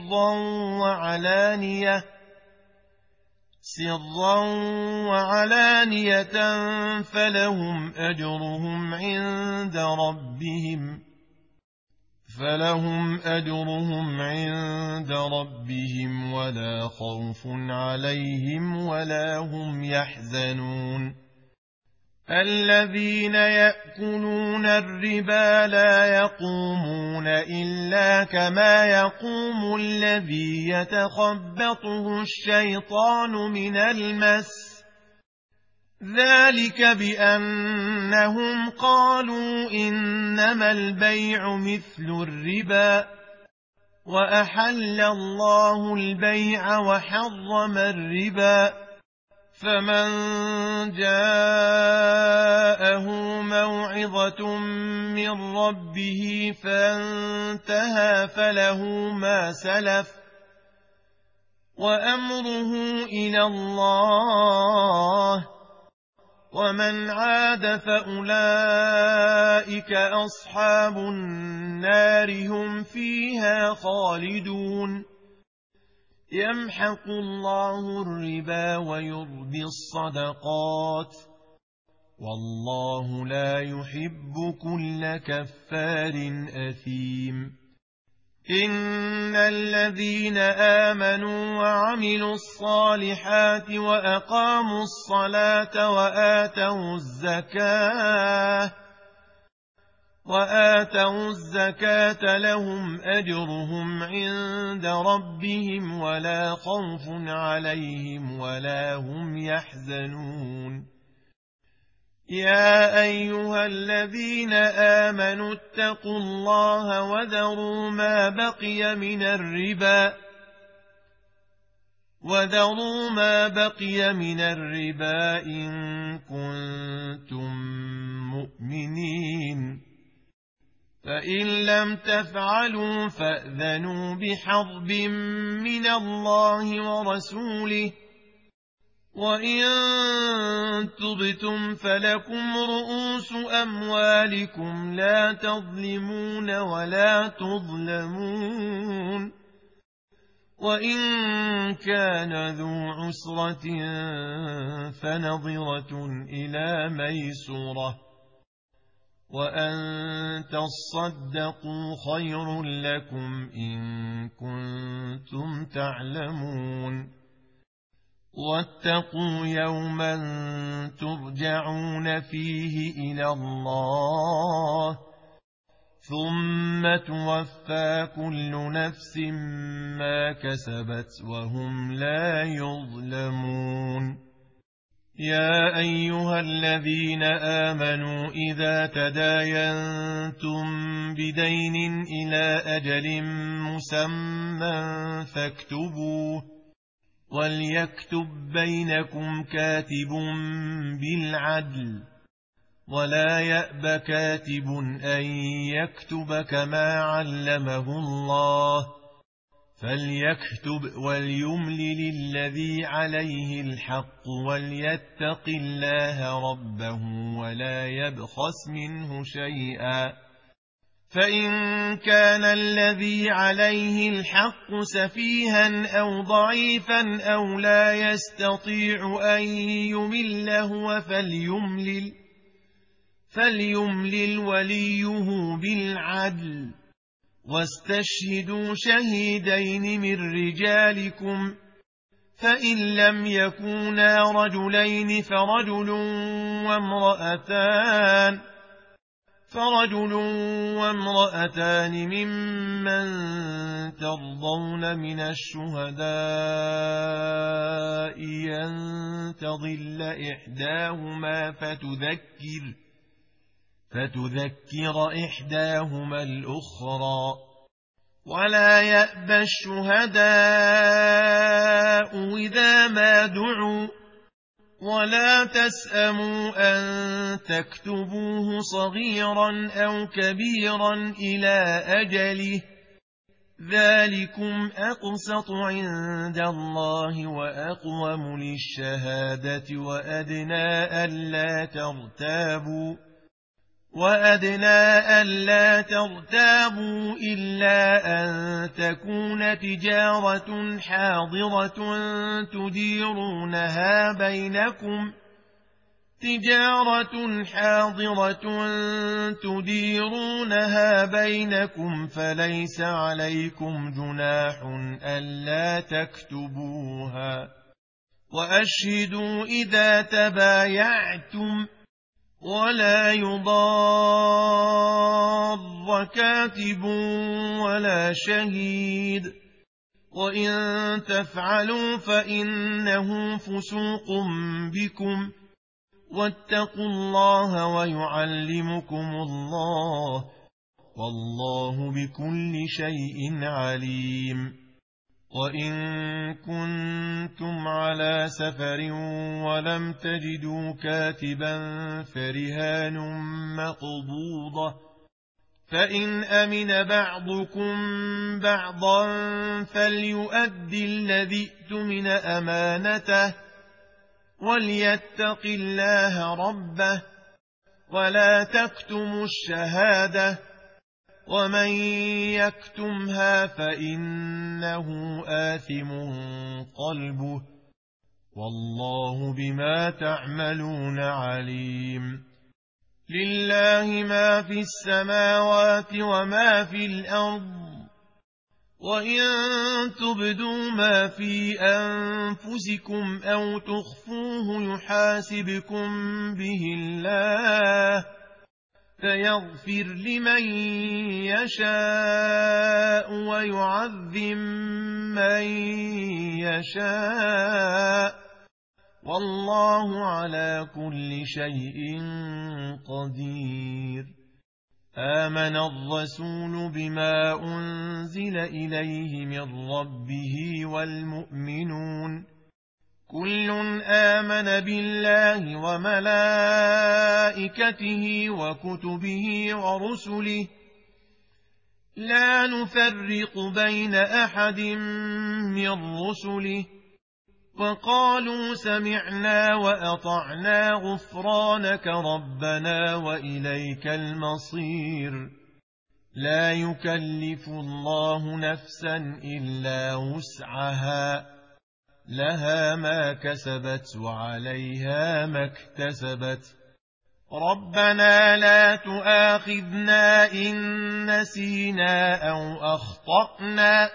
سرا وعلانية فلهم أجرهم عند ربهم ولا خوف عليهم ولا هم يحزنون الذين يأكلون الربا لا يقومون إلا كما يقوم الذي يتخبطه الشيطان من المس ذلك بأنهم قالوا إنما البيع مثل الربا وأحل الله البيع وحرم الربا فمن جاءه موعظة من ربه فانتهى فله ما سلف وأمره إلى الله ومن عاد فأولئك أصحاب النار هم فيها خالدون يمحق الله الربا ويربي الصدقات والله لا يحب كل كفار أثيم إن الذين آمنوا وعملوا الصالحات وأقاموا الصلاة وآتوا الزكاة لهم أجرهم عند ربهم ولا خوف عليهم ولا هم يحزنون يا أيها الذين آمنوا اتقوا الله وذروا ما بقي من الربا إن كنتم مؤمنين فإن لم تفعلوا فأذنوا بحرب من الله ورسوله وإن تبتم فلكم رؤوس أموالكم لا تظلمون ولا تظلمون وإن كان ذو عسرة فنظرة إلى ميسرة وأن تصدقوا خير لكم إن كنتم تعلمون واتقوا يوما ترجعون فيه إلى الله ثم توفى كل نفس ما كسبت وهم لا يظلمون يا أيها الذين آمنوا إذا تداينتم بدين إلى أجل مسمى فاكتبوه وليكتب بينكم كاتب بالعدل ولا يأب كاتب أن يكتب كما علمه الله فليكتب وليملل الذي عليه الحق وليتق الله ربه ولا يبخس منه شيئا فإن كان الذي عليه الحق سفيها أو ضعيفا أو لا يستطيع أن يمل هو فليملل وليه بالعدل واستشهدوا شهيدين من رجالكم فإن لم يكونا رجلين فرجل وامرأتان فرجل وامرأتان ممن ترضون من الشهداء أن تضل إحداهما فتذكر إحداهما الأخرى ولا يأبى الشهداء إذا ما دعوا ولا تسأموا أن تكتبوه صغيرا أو كبيرا إلى أجله ذلكم أقسط عند الله وأقوم للشهادة وأدنى ألا ترتابوا إلا أن تكون تجارة حاضرة تديرونها بينكم فليس عليكم جناح ألا تكتبوها وأشهدوا إذا تبايعتم ولا يضار كاتب ولا شهيد وإن تفعلوا فإنه فسوق بكم واتقوا الله ويعلمكم الله والله بكل شيء عليم وإن كنتم على سفر ولم تجدوا كاتبا فرهان مقبوضة فإن أمن بعضكم بعضا فليؤدي الذي اؤتمن أمانته وليتق الله ربه ولا تكتموا الشهادة ومن يكتمها فإنه آثم قلبه والله بما تعملون عليم لله ما في السماوات وما في الأرض وإن تبدوا ما في أنفسكم أو تخفوه يحاسبكم به الله فيغفر لمن يشاء ويعذب من يشاء والله على كل شيء قدير آمن الرسول بما أنزل إليه من ربه والمؤمنون كل آمن بالله وملائكته وكتبه ورسله لا نفرق بين أحد من رسله وقالوا سمعنا وأطعنا غفرانك ربنا وإليك المصير لا يكلف الله نفسا إلا وسعها لها ما كسبت وعليها ما اكتسبت ربنا لا تؤاخذنا إن نسينا أو أخطأنا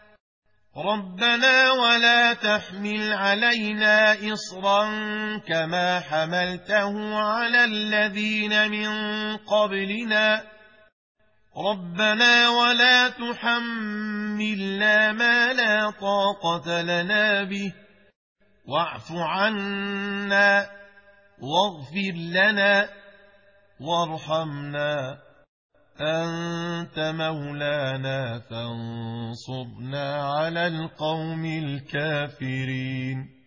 ربنا ولا تحمل علينا إصرا كما حملته على الذين من قبلنا ربنا ولا تحملنا ما لا طاقة لنا به واعف عنا واغفر لنا وارحمنا أنت مولانا فانصرنا على القوم الكافرين